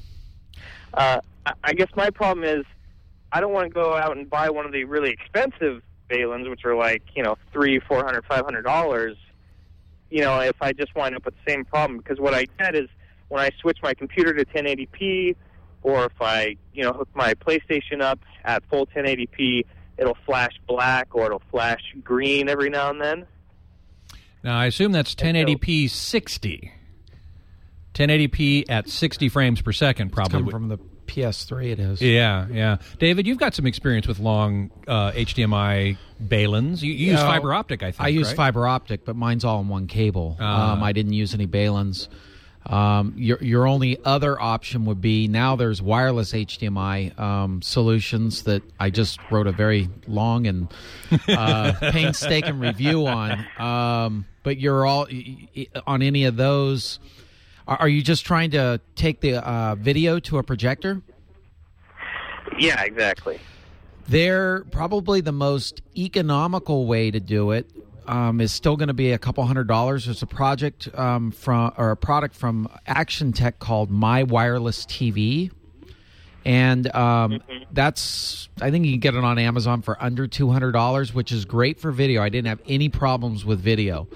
I guess my problem is I don't want to go out and buy one of the really expensive Baluns, which are like, $300, $400, $500, if I just wind up with the same problem. Because what I get is when I switch my computer to 1080p, or if I, hook my PlayStation up at full 1080p, it'll flash black or it'll flash green every now and then. Now, I assume that's 1080p 60. 1080p at 60 frames per second, probably. It's from the PS3, it is. Yeah. David, you've got some experience with long HDMI Baluns. You use fiber optic, I think, I use right? fiber optic, but mine's all in one cable. I didn't use any Baluns. Your only other option would be, now there's wireless HDMI solutions that I just wrote a very long and painstaking review on. But you're all on any of those. Are you just trying to take the video to a projector? Yeah, exactly. They're probably the most economical way to do it. Is still going to be a couple $100. There's a product from Action Tech called My Wireless TV, and that's, I think you can get it on Amazon for under $200, which is great for video. I didn't have any problems with video.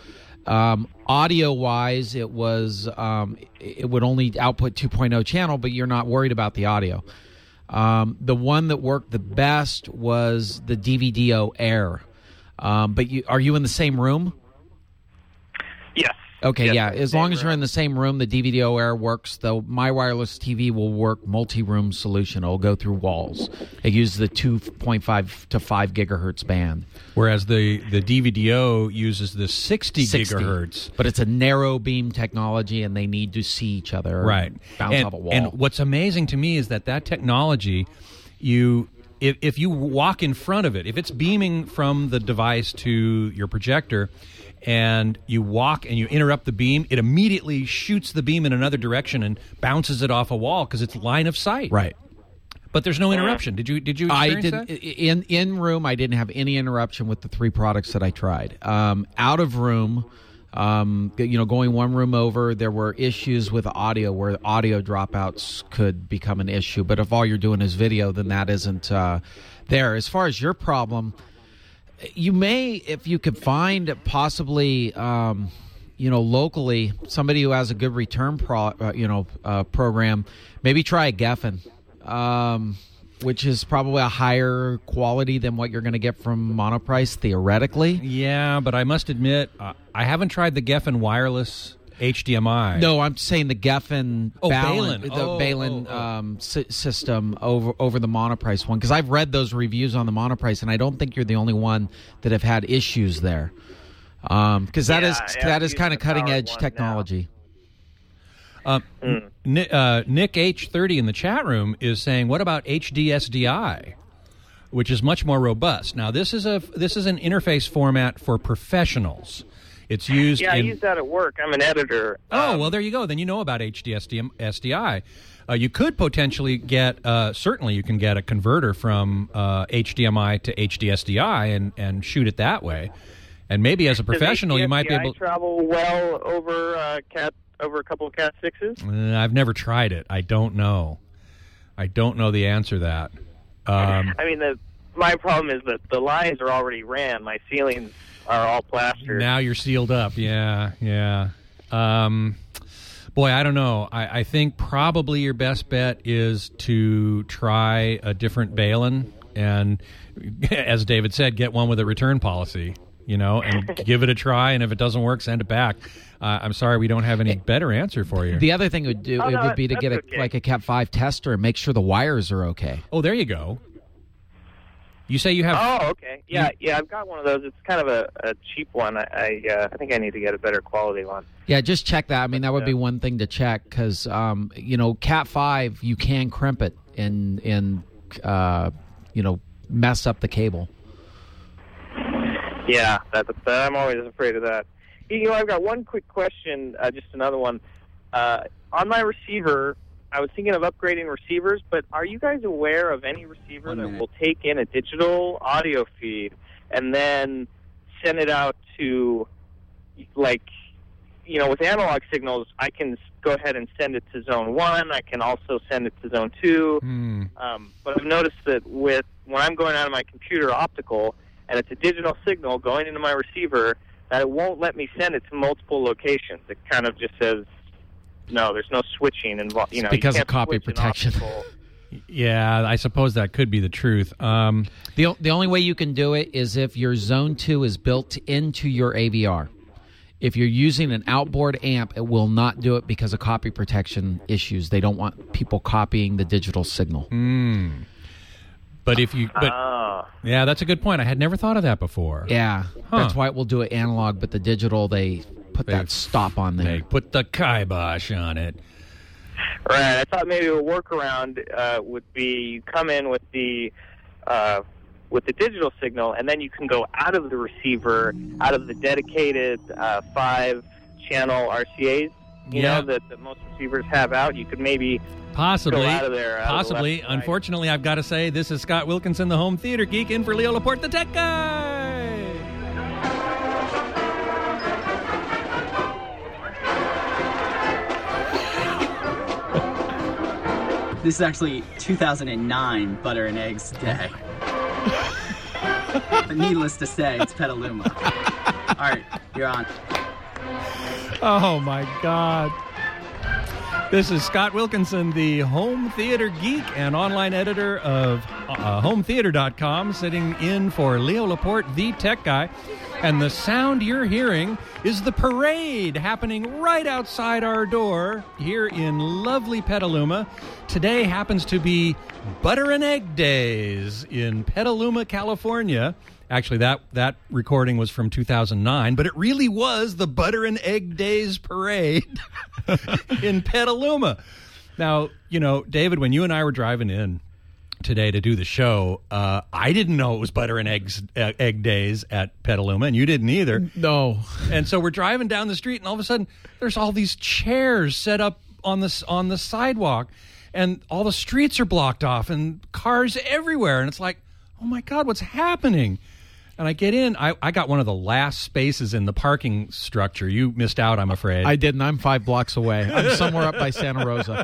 Audio-wise, it was it would only output 2.0 channel, but you're not worried about the audio. The one that worked the best was the DVD-O Air. But are you in the same room? Yes. Okay, yes, yeah. As long as you're in the same room, the DVD-O Air works. Though my wireless TV will work multi-room solution. It'll go through walls. It uses the 2.5 to 5 gigahertz band. Whereas the DVD-O uses the 60 gigahertz. But it's a narrow beam technology, and they need to see each other. Right. Bounce off a wall. And what's amazing to me is that technology, if you walk in front of it, if it's beaming from the device to your projector, and you walk and you interrupt the beam, it immediately shoots the beam in another direction and bounces it off a wall because it's line of sight. Right. But there's no interruption. Did you experience that? In room, I didn't have any interruption with the 3 products that I tried. Out of room, going one room over, there were issues with audio where audio dropouts could become an issue. But if all you're doing is video, then that isn't there. As far as your problem, you may, if you could find possibly, locally, somebody who has a good return program, maybe try a Geffen, which is probably a higher quality than what you're going to get from Monoprice theoretically. Yeah, but I must admit, I haven't tried the Geffen wireless HDMI. No, I'm saying the Geffen Balun. Balun system over the Monoprice one, because I've read those reviews on the Monoprice, and I don't think you're the only one that have had issues there. Because that is kind of cutting edge technology. Nick H30 in the chat room is saying, "What about HDSDI?" which is much more robust. Now, this is an interface format for professionals. It's used. Yeah, I use that at work. I'm an editor. Well, there you go. Then you know about HDSDI. You could potentially get, certainly you can get a converter from HDMI to HDSDI and shoot it that way. And maybe as a professional, you might be able to travel well over a couple of Cat 6s? I've never tried it. I don't know. I don't know the answer to that. I mean, my problem is that the lines are already ran. My ceilings are all plastered. Now you're sealed up. Yeah. Boy, I don't know. I think probably your best bet is to try a different Balun and, as David said, get one with a return policy, and give it a try. And if it doesn't work, send it back. I'm sorry, we don't have any better answer for you. The other thing would be to get a Cat 5 tester and make sure the wires are okay. Oh, there you go. You say you have... Oh, okay. Yeah, I've got one of those. It's kind of a cheap one. I think I need to get a better quality one. Yeah, just check that. I mean, that would be one thing to check because, Cat 5, you can crimp it and mess up the cable. Yeah, I'm always afraid of that. I've got one quick question, just another one. On my receiver, I was thinking of upgrading receivers, but are you guys aware of any receiver that will take in a digital audio feed and then send it out to, with analog signals, I can go ahead and send it to zone 1. I can also send it to zone 2. But I've noticed that when I'm going out of my computer optical and it's a digital signal going into my receiver, that it won't let me send it to multiple locations. It kind of just says, no, there's no switching involved. It's because of copy protection. Yeah, I suppose that could be the truth. The only way you can do it is if your Zone 2 is built into your AVR. If you're using an outboard amp, it will not do it because of copy protection issues. They don't want people copying the digital signal. But yeah, that's a good point. I had never thought of that before. Yeah, that's why it will do it analog, but the digital, they put that stop on there. They put the kibosh on it. Right. I thought maybe a workaround would be you come in with the digital signal, and then you can go out of the receiver, out of the dedicated 5-channel RCAs, that most receivers have out. You could maybe possibly go out of there. Possibly. Unfortunately, I've got to say, this is Scott Wilkinson, the home theater geek, in for Leo Laporte, the tech guy. This is actually 2009 Butter and Eggs Day. But needless to say, it's Petaluma. All right, you're on. Oh, my God. This is Scott Wilkinson, the home theater geek and online editor of HomeTheater.com, sitting in for Leo Laporte, the tech guy. And the sound you're hearing is the parade happening right outside our door here in lovely Petaluma. Today happens to be Butter and Egg Days in Petaluma, California. Actually, that recording was from 2009, but it really was the Butter and Egg Days parade in Petaluma. Now, you know, David, when you and I were driving in today to do the show, I didn't know it was Butter and Egg Days at Petaluma, and you didn't either. No. And so we're driving down the street, and all of a sudden, there's all these chairs set up on the sidewalk, and all the streets are blocked off, and cars everywhere, and it's like, oh my God, what's happening? And I get in. I got one of the last spaces in the parking structure. You missed out, I'm afraid. I didn't. I'm 5 blocks away. I'm somewhere up by Santa Rosa.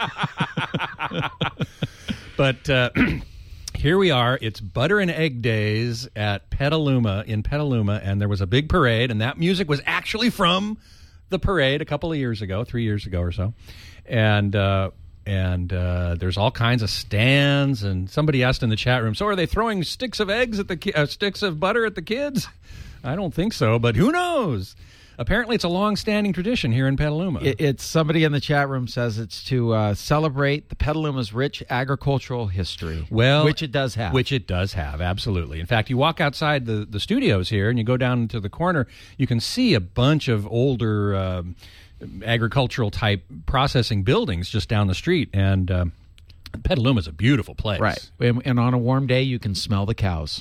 But here we are. It's Butter and Egg Days at Petaluma, in Petaluma, and there was a big parade, and that music was actually from the parade a couple of years ago, 3 years ago or so. And there's all kinds of stands, and somebody asked in the chat room, so are they throwing sticks of eggs at the sticks of butter at the kids? I don't think so, but who knows? Apparently, it's a long-standing tradition here in Petaluma. It's somebody in the chat room says it's to celebrate the Petaluma's rich agricultural history. Well, which it does have. Which it does have, absolutely. In fact, you walk outside the studios here, and you go down into the corner, you can see a bunch of older agricultural type processing buildings just down the street, and Petaluma is a beautiful place. Right. And on a warm day, you can smell the cows.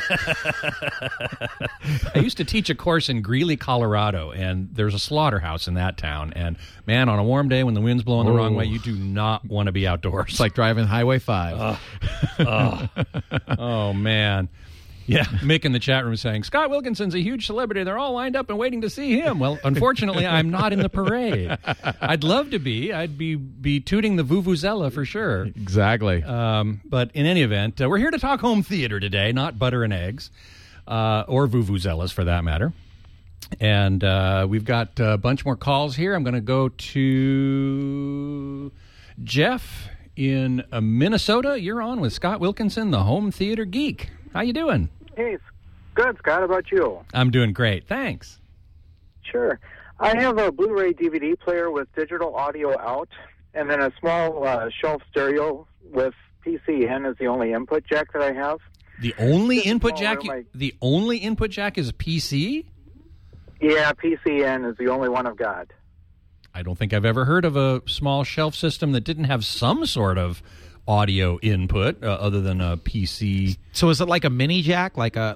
I used to teach a course in Greeley, Colorado, and there's a slaughterhouse in that town. And, man, on a warm day when the wind's blowing the wrong way, you do not want to be outdoors. It's like driving Highway 5. Oh, man. Yeah, Mick in the chat room saying, Scott Wilkinson's a huge celebrity. They're all lined up and waiting to see him. Well, unfortunately, I'm not in the parade. I'd love to be. I'd be tooting the vuvuzela for sure. Exactly. But in any event, we're here to talk home theater today, not butter and eggs, or vuvuzelas for that matter. And we've got a bunch more calls here. I'm going to go to Jeff in Minnesota. You're on with Scott Wilkinson, the home theater geek. How you doing? Hey, good, Scott. How about you? I'm doing great. Thanks. Sure. I have a Blu-ray DVD player with digital audio out, and then a small shelf stereo with PC-in is the only input jack that I have. The only input jack? The only input jack is a PC? Yeah, PC-in is the only one I've got. I don't think I've ever heard of a small shelf system that didn't have some sort of audio input other than a PC. So is it like a mini jack, like an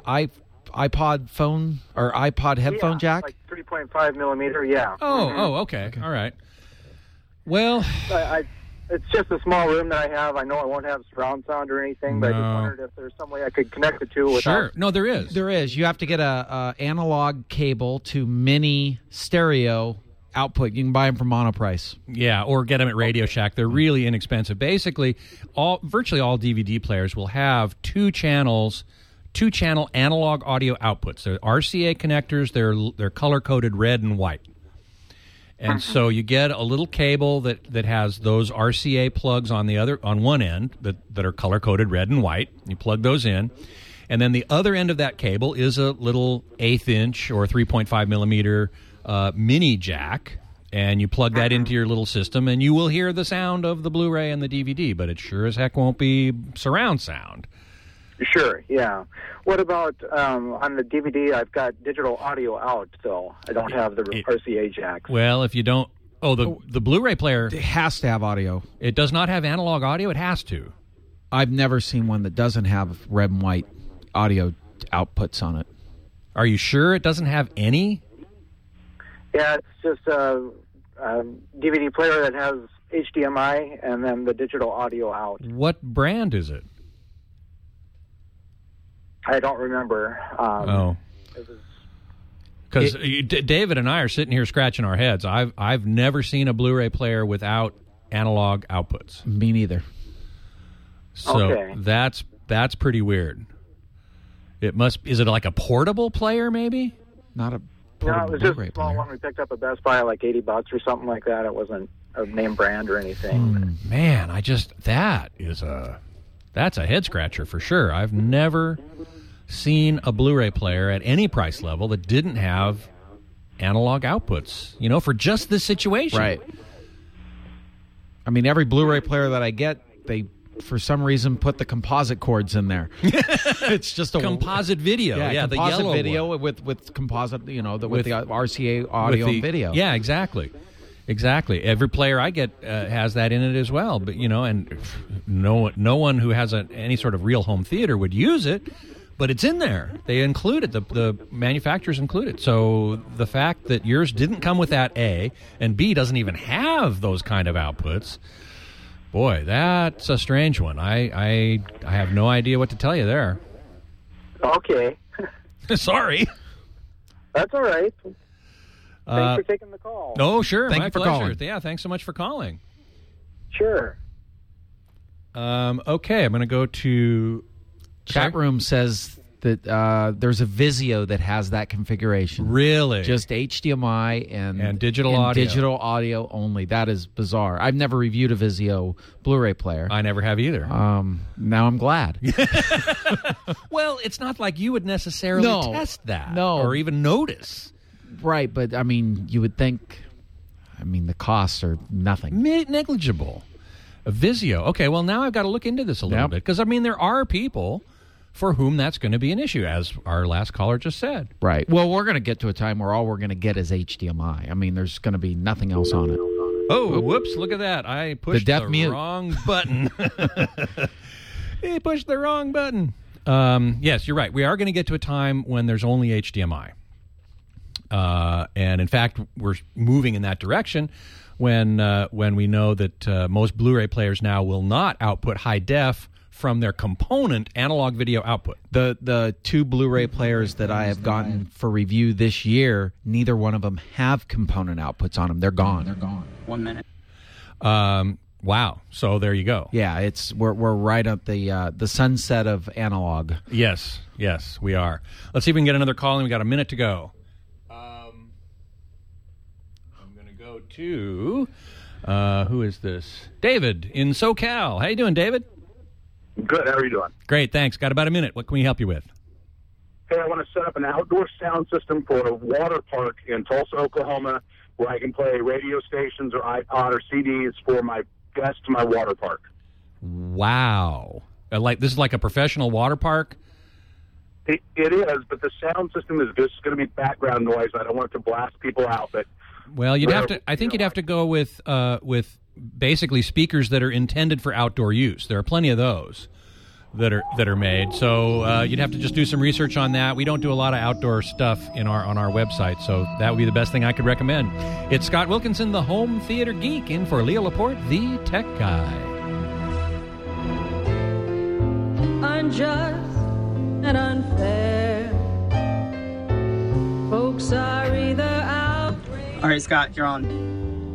iPod phone or iPod headphone jack? Like 3.5 millimeter. Yeah. Oh, okay. All right. Well, it's just a small room that I have. I know I won't have surround sound or anything, but I just wondered if there's some way I could connect the two. Without... Sure. No, there is. There is. You have to get a analog cable to mini stereo output. You can buy them for Monoprice. Yeah, or get them at Radio Shack. They're really inexpensive. Basically, virtually all DVD players will have two-channel analog audio outputs. They're RCA connectors. They're color-coded red and white. And so you get a little cable that has those RCA plugs on one end that are color-coded red and white. You plug those in. And then the other end of that cable is a little 1/8-inch or 3.5 millimeter mini jack, and you plug that into your little system, and you will hear the sound of the Blu-ray and the DVD, but it sure as heck won't be surround sound. Sure, yeah. What about on the DVD? I've got digital audio out, so I don't have the RCA jack. Well, if you don't... the Blu-ray player... It has to have audio. It does not have analog audio? It has to. I've never seen one that doesn't have red and white audio outputs on it. Are you sure it doesn't have any? Yeah, it's just a DVD player that has HDMI and then the digital audio out. What brand is it? I don't remember. Because David and I are sitting here scratching our heads. I've never seen a Blu-ray player without analog outputs. Me neither. So that's pretty weird. Is it like a portable player maybe? put No, a it was just Blu-ray a small player. one we picked up at Best Buy, like $80 or something like that. It wasn't a name brand or anything. Man, that's a head scratcher for sure. I've never seen a Blu-ray player at any price level that didn't have analog outputs, for just this situation. Right. I mean, every Blu-ray player that I get, they, for some reason, put the composite cords in there. It's just a composite video. Yeah, the composite yellow video one. with composite, with the RCA audio and video. Yeah, exactly. Every player I get has that in it as well. But and no one who has any sort of real home theater would use it. But it's in there. They include it. The manufacturers include it. So the fact that yours didn't come with that, A, and B, doesn't even have those kind of outputs, boy, that's a strange one. I have no idea what to tell you there. Okay. Sorry. That's all right. Thanks for taking the call. Oh, sure. Thank my you for pleasure. calling. Yeah, thanks so much for calling. Sure. Okay, I'm going to go to... Chat room says that there's a Vizio that has that configuration. Really? Just HDMI and digital audio. Digital audio only. That is bizarre. I've never reviewed a Vizio Blu-ray player. I never have either. Now I'm glad. Well, it's not like you would necessarily test that or even notice. Right, but I mean, you would think, the costs are nothing. Negligible. A Vizio. Okay, well, now I've got to look into this a little bit because, there are people for whom that's going to be an issue, as our last caller just said. Right. Well, we're going to get to a time where all we're going to get is HDMI. There's going to be nothing else on it. Oh, whoops, look at that. I pushed the wrong button. He pushed the wrong button. Yes, you're right. We are going to get to a time when there's only HDMI. And, in fact, we're moving in that direction when we know that most Blu-ray players now will not output high def from their component analog video output. The two Blu-ray players that I have gotten for review this year, neither one of them have component outputs on them. They're gone. 1 minute. Wow. So there you go. Yeah, we're right at the sunset of analog. Yes, we are. Let's see if we can get another call, and we got a minute to go. I'm going to go to who is this? David in SoCal. How you doing, David? Good. How are you doing? Great, thanks. Got about a minute. What can we help you with? Hey, I want to set up an outdoor sound system for a water park in Tulsa, Oklahoma, where I can play radio stations or iPod or CDs for my guests to my water park. Wow. This is like a professional water park? It is, but the sound system is just going to be background noise. I don't want it to blast people out. But well, you'd have to. I think you'd have to go with basically speakers that are intended for outdoor use. There are plenty of those that are made. So you'd have to just do some research on that. We don't do a lot of outdoor stuff on our website, so that would be the best thing I could recommend. It's Scott Wilkinson, the home theater geek, in for Leo Laporte, the tech guy. Unjust and unfair. Folks are either outraged. All right, Scott, you're on.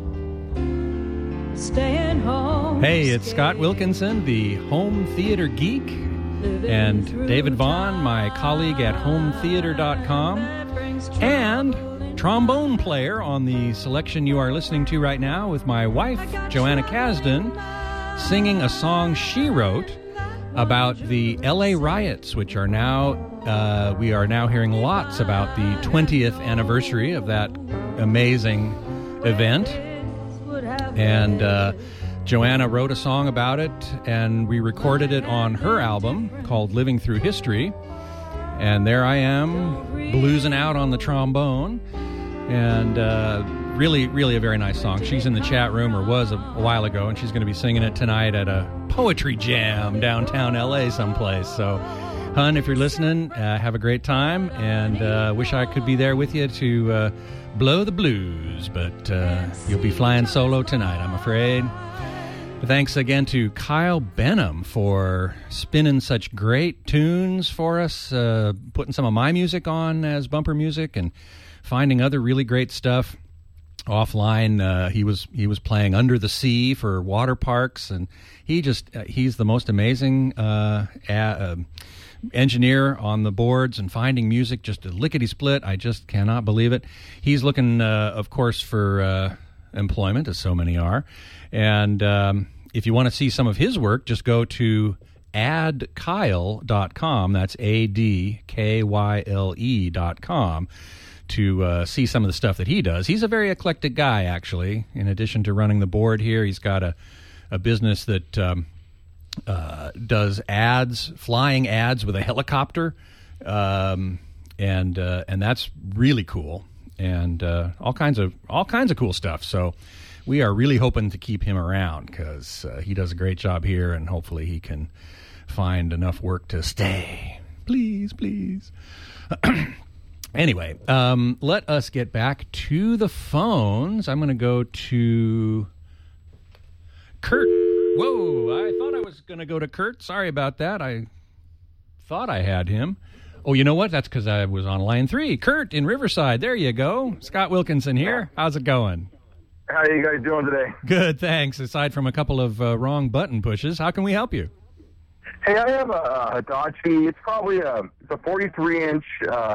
Staying home. Hey, it's Scott Wilkinson, the home theater geek, and David Vaughn, my colleague at hometheater.com, and trombone player on the selection you are listening to right now with my wife, Joanna Kasdan, singing a song she wrote about the LA riots, which are now, we are now hearing lots about the 20th anniversary of that amazing event. And Joanna wrote a song about it, and we recorded it on her album called Living Through History. And there I am, bluesing out on the trombone. And really, really a very nice song. She's in the chat room, or was a while ago, and she's going to be singing it tonight at a poetry jam downtown L.A. someplace. So, hun, if you're listening, have a great time, and wish I could be there with you to blow the blues, but you'll be flying solo tonight, I'm afraid. Thanks again to Kyle Benham for spinning such great tunes for us, putting some of my music on as bumper music, and finding other really great stuff offline. He was playing Under the Sea for water parks, and he's the most amazing engineer on the boards and finding music just a lickety-split. I just cannot believe it. He's looking, of course, for employment, as so many are. And if you want to see some of his work, just go to adkyle.com. That's ADKYLE.com to see some of the stuff that he does. He's a very eclectic guy, actually. In addition to running the board here, he's got a business that does ads, flying ads with a helicopter, and that's really cool, and all kinds of cool stuff. So we are really hoping to keep him around because he does a great job here, and hopefully he can find enough work to stay. Please. Anyway, let us get back to the phones. I'm going to go to Kurt. Whoa, I thought I was going to go to Kurt. Sorry about that. I thought I had him. Oh, you know what? That's because I was on line 3. Kurt in Riverside. There you go. Scott Wilkinson here. How's it going? How are you guys doing today? Good, thanks. Aside from a couple of wrong button pushes, how can we help you? Hey, I have a Hitachi. It's probably a 43-inch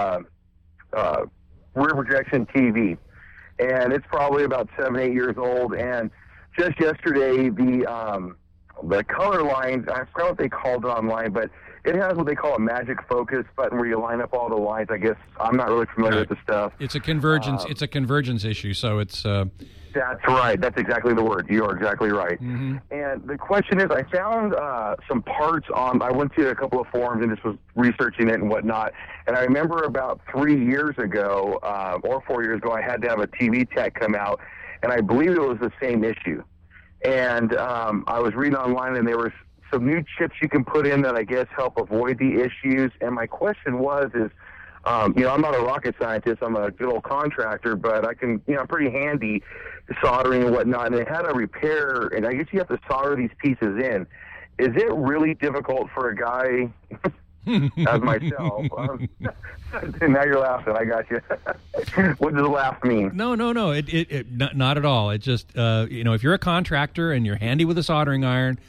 rear projection TV, and it's probably about 7-8 years old. And just yesterday, the color lines, I forgot what they called it online, but it has what they call a magic focus button where you line up all the lines. I guess I'm not really familiar with the stuff. It's a convergence. It's a convergence issue. So it's. That's right. That's exactly the word. You are exactly right. Mm-hmm. And the question is, I found some parts on. I went to a couple of forums and just was researching it and whatnot. And I remember about 3 years ago or 4 years ago, I had to have a TV tech come out, and I believe it was the same issue. And I was reading online, and there were some new chips you can put in that I guess help avoid the issues. And my question is, I'm not a rocket scientist. I'm a good old contractor, but I can, I'm pretty handy soldering and whatnot. And it had a repair, and I guess you have to solder these pieces in. Is it really difficult for a guy as myself? Now you're laughing. I got you. What does the laugh mean? No. Not at all. It just, if you're a contractor and you're handy with a soldering iron,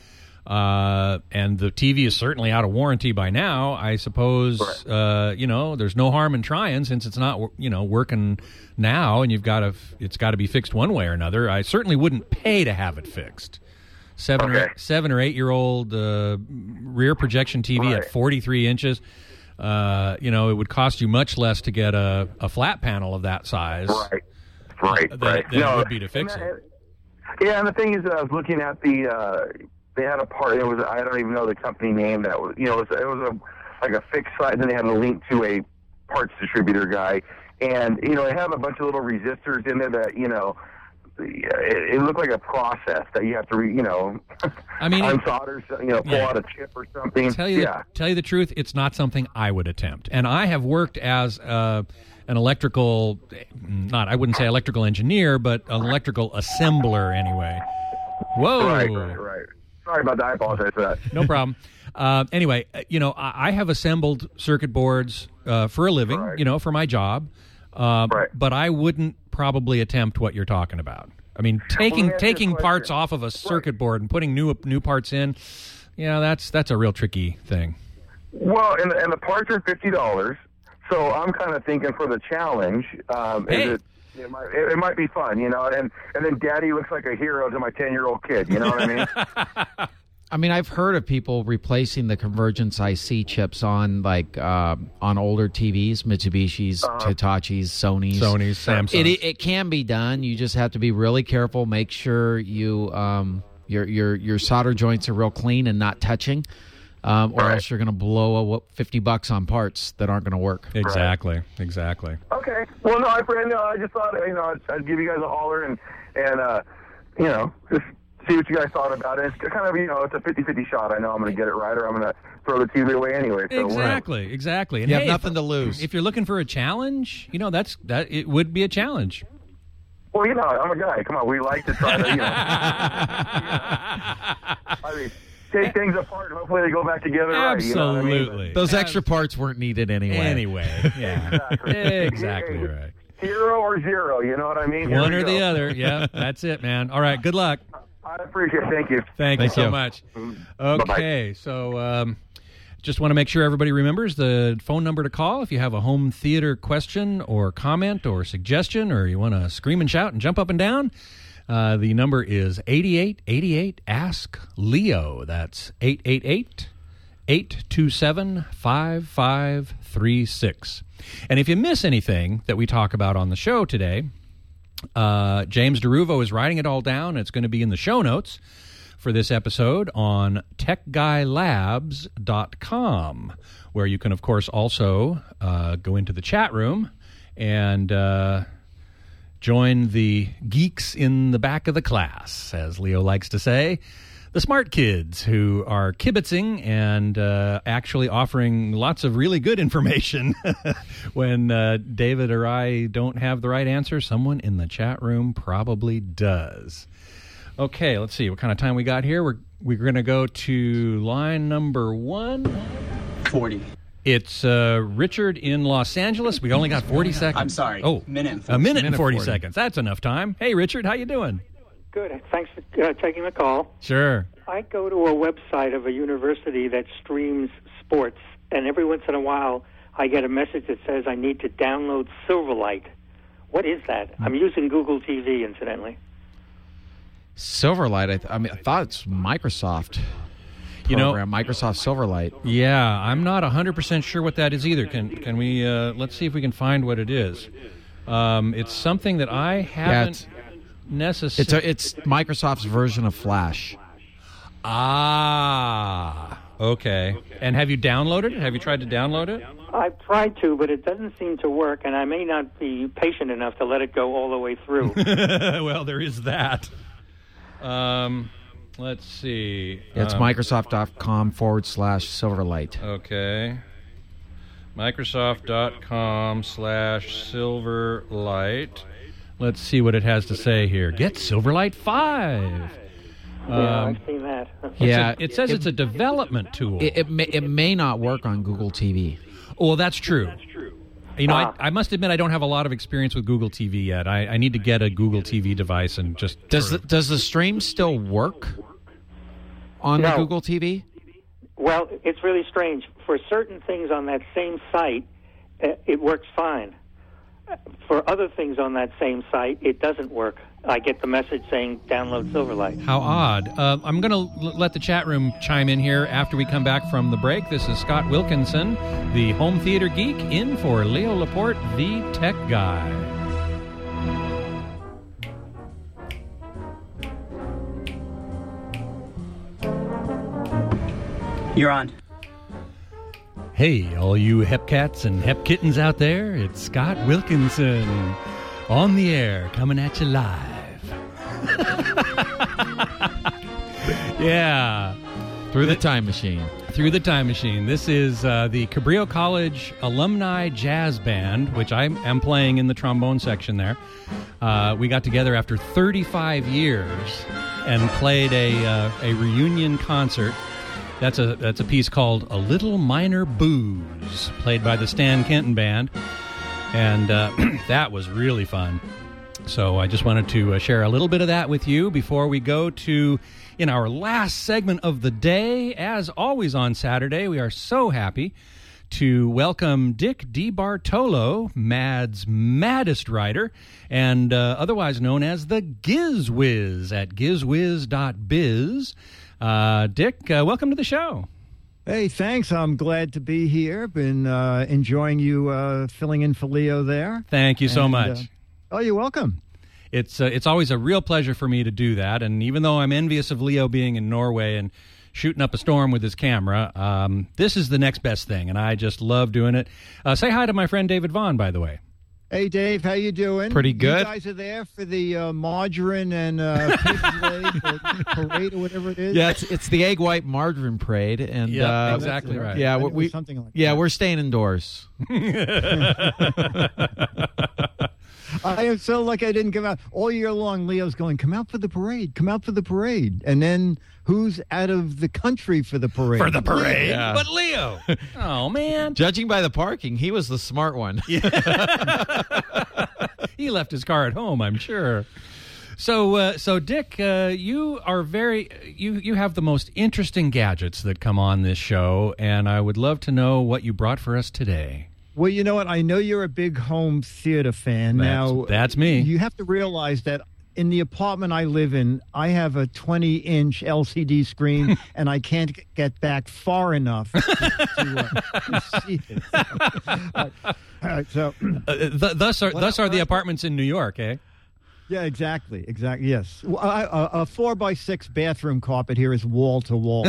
and the TV is certainly out of warranty by now, I suppose, there's no harm in trying since it's not, working now, and it's got to be fixed one way or another. I certainly wouldn't pay to have it fixed. 7 or 8-year-old rear projection TV at 43 inches. It would cost you much less to get a flat panel of that size. Right. Than it would be to fix it. Yeah, and the thing is, I was looking at they had a part. It was, I don't even know the company name. That was, it was like a fixed site. And then they had a link to a parts distributor guy, and it had a bunch of little resistors in there that it looked like a process that you have to unsolder, pull out a chip or something. Tell you the truth, it's not something I would attempt. And I have worked as an electrical, I wouldn't say electrical engineer, but an electrical assembler anyway. Whoa. Right. Sorry about that. I apologize for that. No problem. Anyway, I have assembled circuit boards for a living, for my job. But I wouldn't probably attempt what you're talking about. I mean, taking parts off of a circuit board and putting new parts in, that's a real tricky thing. Well, and the parts are $50, so I'm kind of thinking for the challenge. It might be fun, and then Daddy looks like a hero to my 10-year-old kid. You know what I mean? I mean, I've heard of people replacing the convergence IC chips on older TVs, Mitsubishis, Hitachis, Sonys, Samsungs. It can be done. You just have to be really careful. Make sure you your solder joints are real clean and not touching, or else you're going to blow $50 on parts that aren't going to work. Exactly. Okay. Well, no, I just thought I'd give you guys a holler and just see what you guys thought about it. It's kind of it's a 50-50 shot. I know I'm going to get it right, or I'm going to throw the TV away anyway. So exactly. And you have nothing to lose. If you're looking for a challenge, it would be a challenge. Well, I'm a guy. Come on, we like to try to. I mean, take things apart and hopefully they go back together. Absolutely. Right, you know what I mean? Those extra parts weren't needed anyway. Yeah. Exactly right. Hero or zero, you know what I mean? One or the other. Yeah, that's it, man. All right, good luck. I appreciate it. Thank you. Thank you so much. Okay, so Just want to make sure everybody remembers the phone number to call if you have a home theater question or comment or suggestion, or you want to scream and shout and jump up and down. The number is 8888-ASK-LEO. That's 888-827-5536. And if you miss anything that we talk about on the show today, James DeRuvo is writing it all down. It's going to be in the show notes for this episode on techguylabs.com, where you can, of course, also go into the chat room and join the geeks in the back of the class, as Leo likes to say, the smart kids who are kibitzing and actually offering lots of really good information. When David or I don't have the right answer, someone in the chat room probably does. Okay, let's see what kind of time we got here. We're going to go to line number 140. It's Richard in Los Angeles. We only got 40 seconds. I'm sorry. Oh, minute. A minute and 40 seconds. That's enough time. Hey, Richard, how you doing? Good. Thanks for taking the call. Sure. I go to a website of a university that streams sports, and every once in a while I get a message that says I need to download Silverlight. What is that? I'm using Google TV, incidentally. Silverlight, I thought it's Microsoft program, Microsoft Silverlight. Yeah, I'm not 100% sure what that is either. Can we, let's see if we can find what it is. It's something that I haven't necessarily... It's Microsoft's version of Flash. Ah, okay. And have you downloaded it? Have you tried to download it? I've tried to, but it doesn't seem to work, and I may not be patient enough to let it go all the way through. Well, there is that. Let's see. It's Microsoft.com/Silverlight. Okay. Microsoft.com/Silverlight. Let's see what it has to say here. Get Silverlight 5. Yeah, I've seen that. It says it's a development tool. It may not work on Google TV. Well, that's true. You know, I must admit I don't have a lot of experience with Google TV yet. I need to get a Google TV device and just... Does the stream still work on the Google TV? Well, it's really strange. For certain things on that same site, it works fine. For other things on that same site, it doesn't work. I get the message saying download Silverlight. How odd. I'm going to let the chat room chime in here after we come back from the break. This is Scott Wilkinson, the home theater geek, in for Leo Laporte, the tech guy. You're on. Hey, all you hep cats and hep kittens out there, it's Scott Wilkinson on the air, coming at you live. Yeah. Through the time machine. Through the time machine. This is the Cabrillo College Alumni Jazz Band, which I am playing in the trombone section there. We got together after 35 years and played a reunion concert. That's a piece called A Little Minor Booze, played by the Stan Kenton Band. And that was really fun. So I just wanted to share a little bit of that with you before we go to, in our last segment of the day. As always on Saturday, we are so happy to welcome Dick DiBartolo, Mad's maddest writer, and otherwise known as the GizWiz at gizwiz.biz. Dick, welcome to the show. Hey, thanks. I'm glad to be here. Been enjoying you filling in for Leo there. Thank you so much. Oh, you're welcome. It's always a real pleasure for me to do that. And even though I'm envious of Leo being in Norway and shooting up a storm with his camera, this is the next best thing, and I just love doing it. Say hi to my friend David Vaughn, by the way. Hey, Dave, how you doing? Pretty good. You guys are there for the margarine and pig's leg parade or whatever it is? Yeah, it's the egg white margarine parade. And, exactly right. Yeah, something like that. We're staying indoors. I am so lucky I didn't come out. All year long, Leo's going, come out for the parade, come out for the parade. And then who's out of the country for the parade? For the parade? Yeah. But Leo. Oh, man. Judging by the parking, he was the smart one. He left his car at home, I'm sure. So Dick, you are you have the most interesting gadgets that come on this show, and I would love to know what you brought for us today. Well, you know what? I know you're a big home theater fan. That's me. You have to realize that in the apartment I live in, I have a 20-inch LCD screen, and I can't get back far enough to see it. Thus are the apartments in New York, eh? Yeah, exactly. Yes. Well, a 4x6 bathroom carpet here is wall to wall.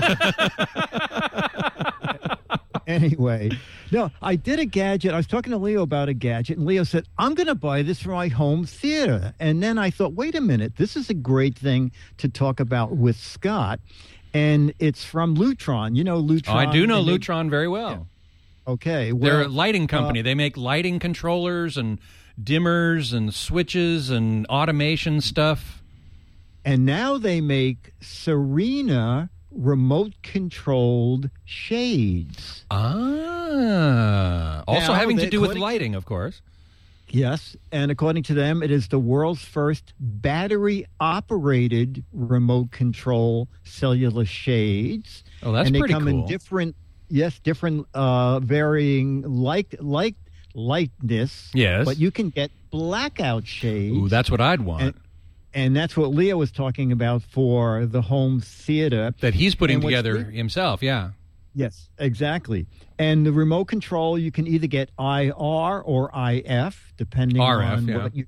Anyway, no, I did a gadget. I was talking to Leo about a gadget, and Leo said, I'm going to buy this for my home theater. And then I thought, wait a minute, this is a great thing to talk about with Scott. And it's from Lutron. You know Lutron? Oh, I do know Lutron very well. Yeah. Okay. Well, they're a lighting company. They make lighting controllers and dimmers and switches and automation stuff. And now they make Serena remote-controlled shades. Also having to do with lighting, of course. Yes, and according to them, it is the world's first battery-operated remote control cellular shades. Oh, that's pretty cool. And they come in different varying lightness. Yes. But you can get blackout shades. Ooh, that's what I'd want. And that's what Leo was talking about for the home theater. That he's putting together himself, yeah. Yes, exactly. And the remote control, you can either get IR or IF, depending on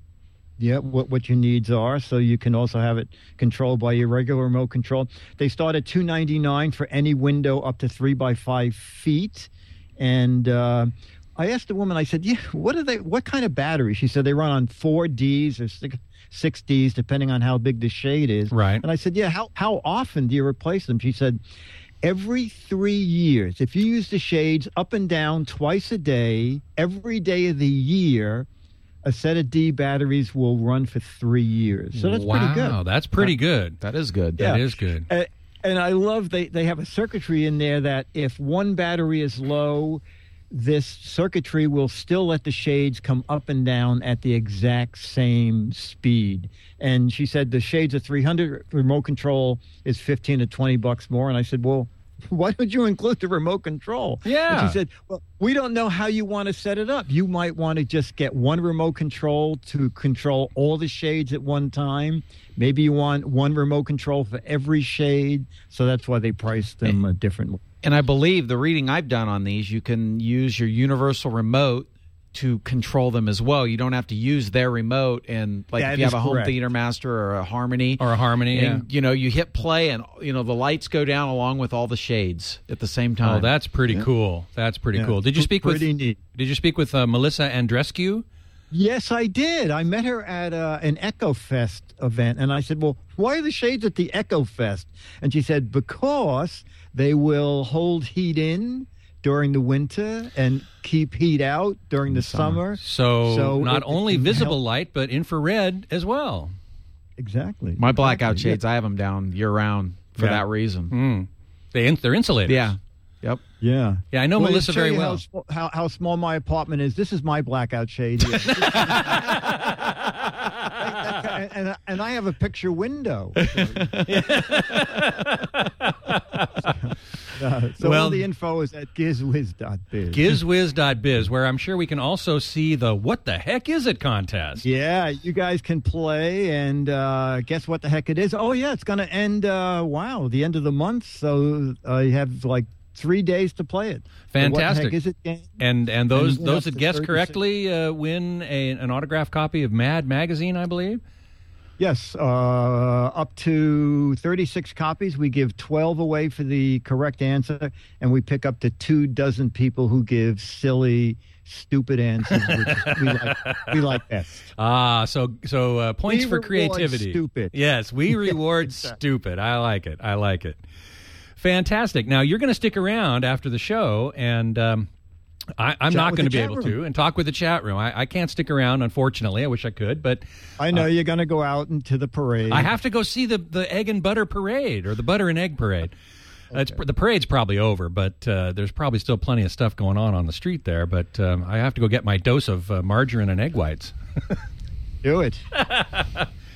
what your needs are. So you can also have it controlled by your regular remote control. They start at $299 for any window up to 3 by 5 feet. And I asked the woman, I said, what kind of battery? She said they run on 4Ds or 6Ds, depending on how big the shade is. Right. And I said, how often do you replace them? She said, every 3 years. If you use the shades up and down twice a day, every day of the year, a set of D batteries will run for 3 years. So that's pretty good. Wow, that's pretty good. That is good. That is good. And I love they have a circuitry in there that if one battery is low, this circuitry will still let the shades come up and down at the exact same speed. And she said the shades are 300, remote control is $15 to $20 more. And I said, well, why don't you include the remote control? Yeah. And she said, well, we don't know how you want to set it up. You might want to just get one remote control to control all the shades at one time. Maybe you want one remote control for every shade. So that's why they price them differently. And I believe the reading I've done on these, you can use your universal remote to control them as well. You don't have to use their remote. And like if you have a home theater master or a Harmony. And, you hit play and, the lights go down along with all the shades at the same time. Oh, that's pretty cool. That's pretty cool. Did you speak with Melissa Andrescu? Yes, I did. I met her at an EchoFest event, and I said, well, why are the shades at the EchoFest? And she said, because they will hold heat in during the winter and keep heat out during the summer. So not only visible light, but infrared as well. Exactly. My blackout shades, I have them down year-round for that reason. They're insulated. Yeah. Yep. Yeah. Yeah, I know Melissa very well. How small my apartment is. This is my blackout shade here. and I have a picture window. So all the info is at gizwiz.biz. Gizwiz.biz, where I'm sure we can also see the What the Heck Is It contest. Yeah, you guys can play and guess what the heck it is. Oh, yeah, it's going to end, the end of the month. So you have like 3 days to play it. Fantastic. So what the heck is it game? And those that guess correctly win an autographed copy of Mad Magazine, I believe. Yes, up to 36 copies. We give 12 away for the correct answer, and we pick up to 24 people who give silly, stupid answers, which we like best. So points for creativity. Stupid. Yes, we reward stupid. I like it. Fantastic. Now, you're going to stick around after the show, and I'm not going to be able to, and talk with the chat room. I can't stick around, unfortunately. I wish I could, but I know you're going to go out into the parade. I have to go see the egg and butter parade, or the butter and egg parade. Okay. The parade's probably over, but there's probably still plenty of stuff going on the street there. But I have to go get my dose of margarine and egg whites. Do it.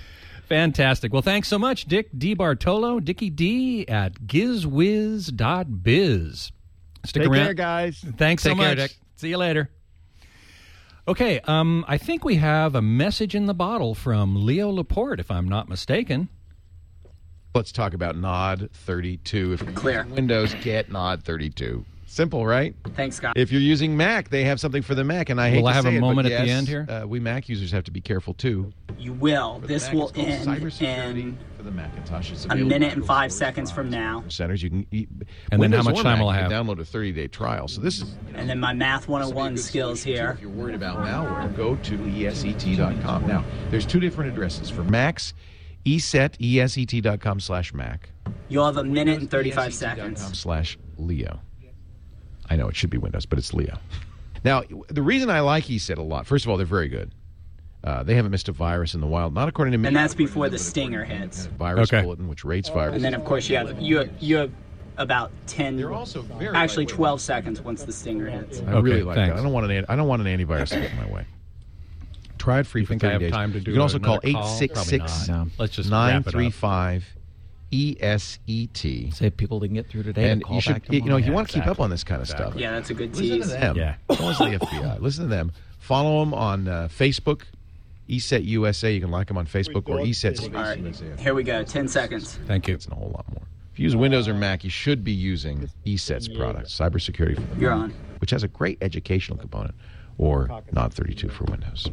Fantastic. Well, thanks so much, Dick DiBartolo, Dickie D at gizwiz.biz. Stick Take around. care, guys. Thanks so Take care, much. Dick. See you later. Okay, I think we have a message in the bottle from Leo Laporte, if I'm not mistaken. Let's talk about Nod 32. If you're Clear. using Windows, get Nod 32. Simple, right? Thanks, Scott. If you're using Mac, they have something for the Mac, and I hate Will to I have say a it, but moment at the yes, end here? We Mac users have to be careful too. You will. For the This Mac, will it's called end cybersecurity in for the Macintosh. It's a available minute at and 5 seconds from now. centers. You can And then how Windows much or time Mac, will I you can have? download a 30-day trial. So this is And then my Math 101 skills here. If you're worried about malware, go to eset.com. Now, there's two different addresses for Macs. eset.com/Mac. You'll have a minute and 35 seconds. /Leo. I know it should be Windows, but it's Leo. Now, the reason I like ESET a lot, first of all, they're very good. They haven't missed a virus in the wild, not according to me. And that's before the stinger hits. Virus bulletin, which rates viruses. And then, of course, you have about 10, actually 12 seconds once the stinger hits. I really like that. I don't want an antivirus to get in my way. Try it free for 30 days. Time to do you can also call another call? 866 Let's just wrap it up. 935 ESET. Say people didn't get through today. And call you should, back tomorrow. you know, you want to keep up on this kind of stuff. Yeah, that's a good Listen tease. to them. Don't listen to the FBI. Listen to them. Follow them on Facebook, ESET USA. You can like them on Facebook or ESET Space All right, USA. here we go. 10 seconds. Thank you. It's a whole lot more. If you use Windows or Mac, you should be using ESET's product, Cybersecurity for the You're Mac, on. which has a great educational component, or Nod 32 for Windows.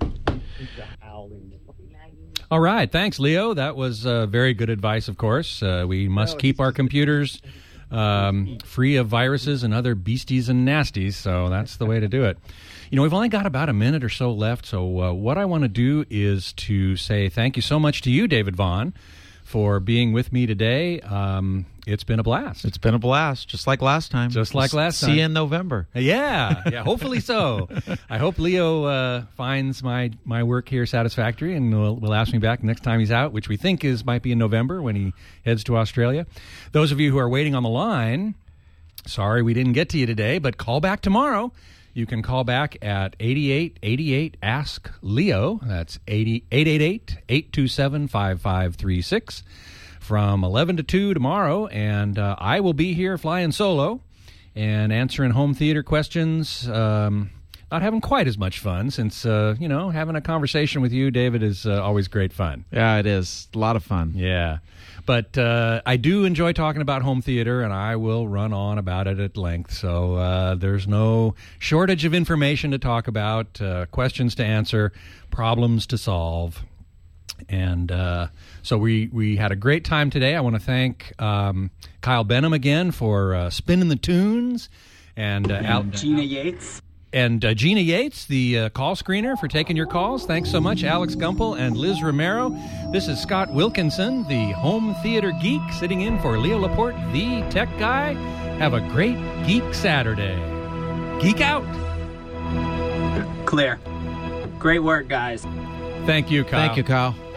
All right. Thanks, Leo. That was very good advice, of course. We must keep our computers free of viruses and other beasties and nasties, so that's the way to do it. You know, we've only got about a minute or so left, so what I want to do is to say thank you so much to you, David Vaughn, for being with me today. It's been a blast. It's been a blast, just like last time. Just like last time. See you in November. Yeah, hopefully so. I hope Leo finds my work here satisfactory and will ask me back next time he's out, which we think might be in November when he heads to Australia. Those of you who are waiting on the line, sorry we didn't get to you today, but call back tomorrow. You can call back at 8888-ASK-LEO. That's 888-827-5536 from 11 to 2 tomorrow. And I will be here flying solo and answering home theater questions. Not having quite as much fun since, having a conversation with you, David, is always great fun. Yeah, it is. A lot of fun. Yeah. But I do enjoy talking about home theater, and I will run on about it at length. So there's no shortage of information to talk about, questions to answer, problems to solve. And so we had a great time today. I want to thank Kyle Benham again for spinning the tunes. And Gina Yates. And Gina Yates, the call screener, for taking your calls. Thanks so much, Alex Gumpel and Liz Romero. This is Scott Wilkinson, the home theater geek, sitting in for Leo Laporte, the tech guy. Have a great Geek Saturday. Geek out. Clear. Great work, guys. Thank you, Kyle. Thank you, Kyle.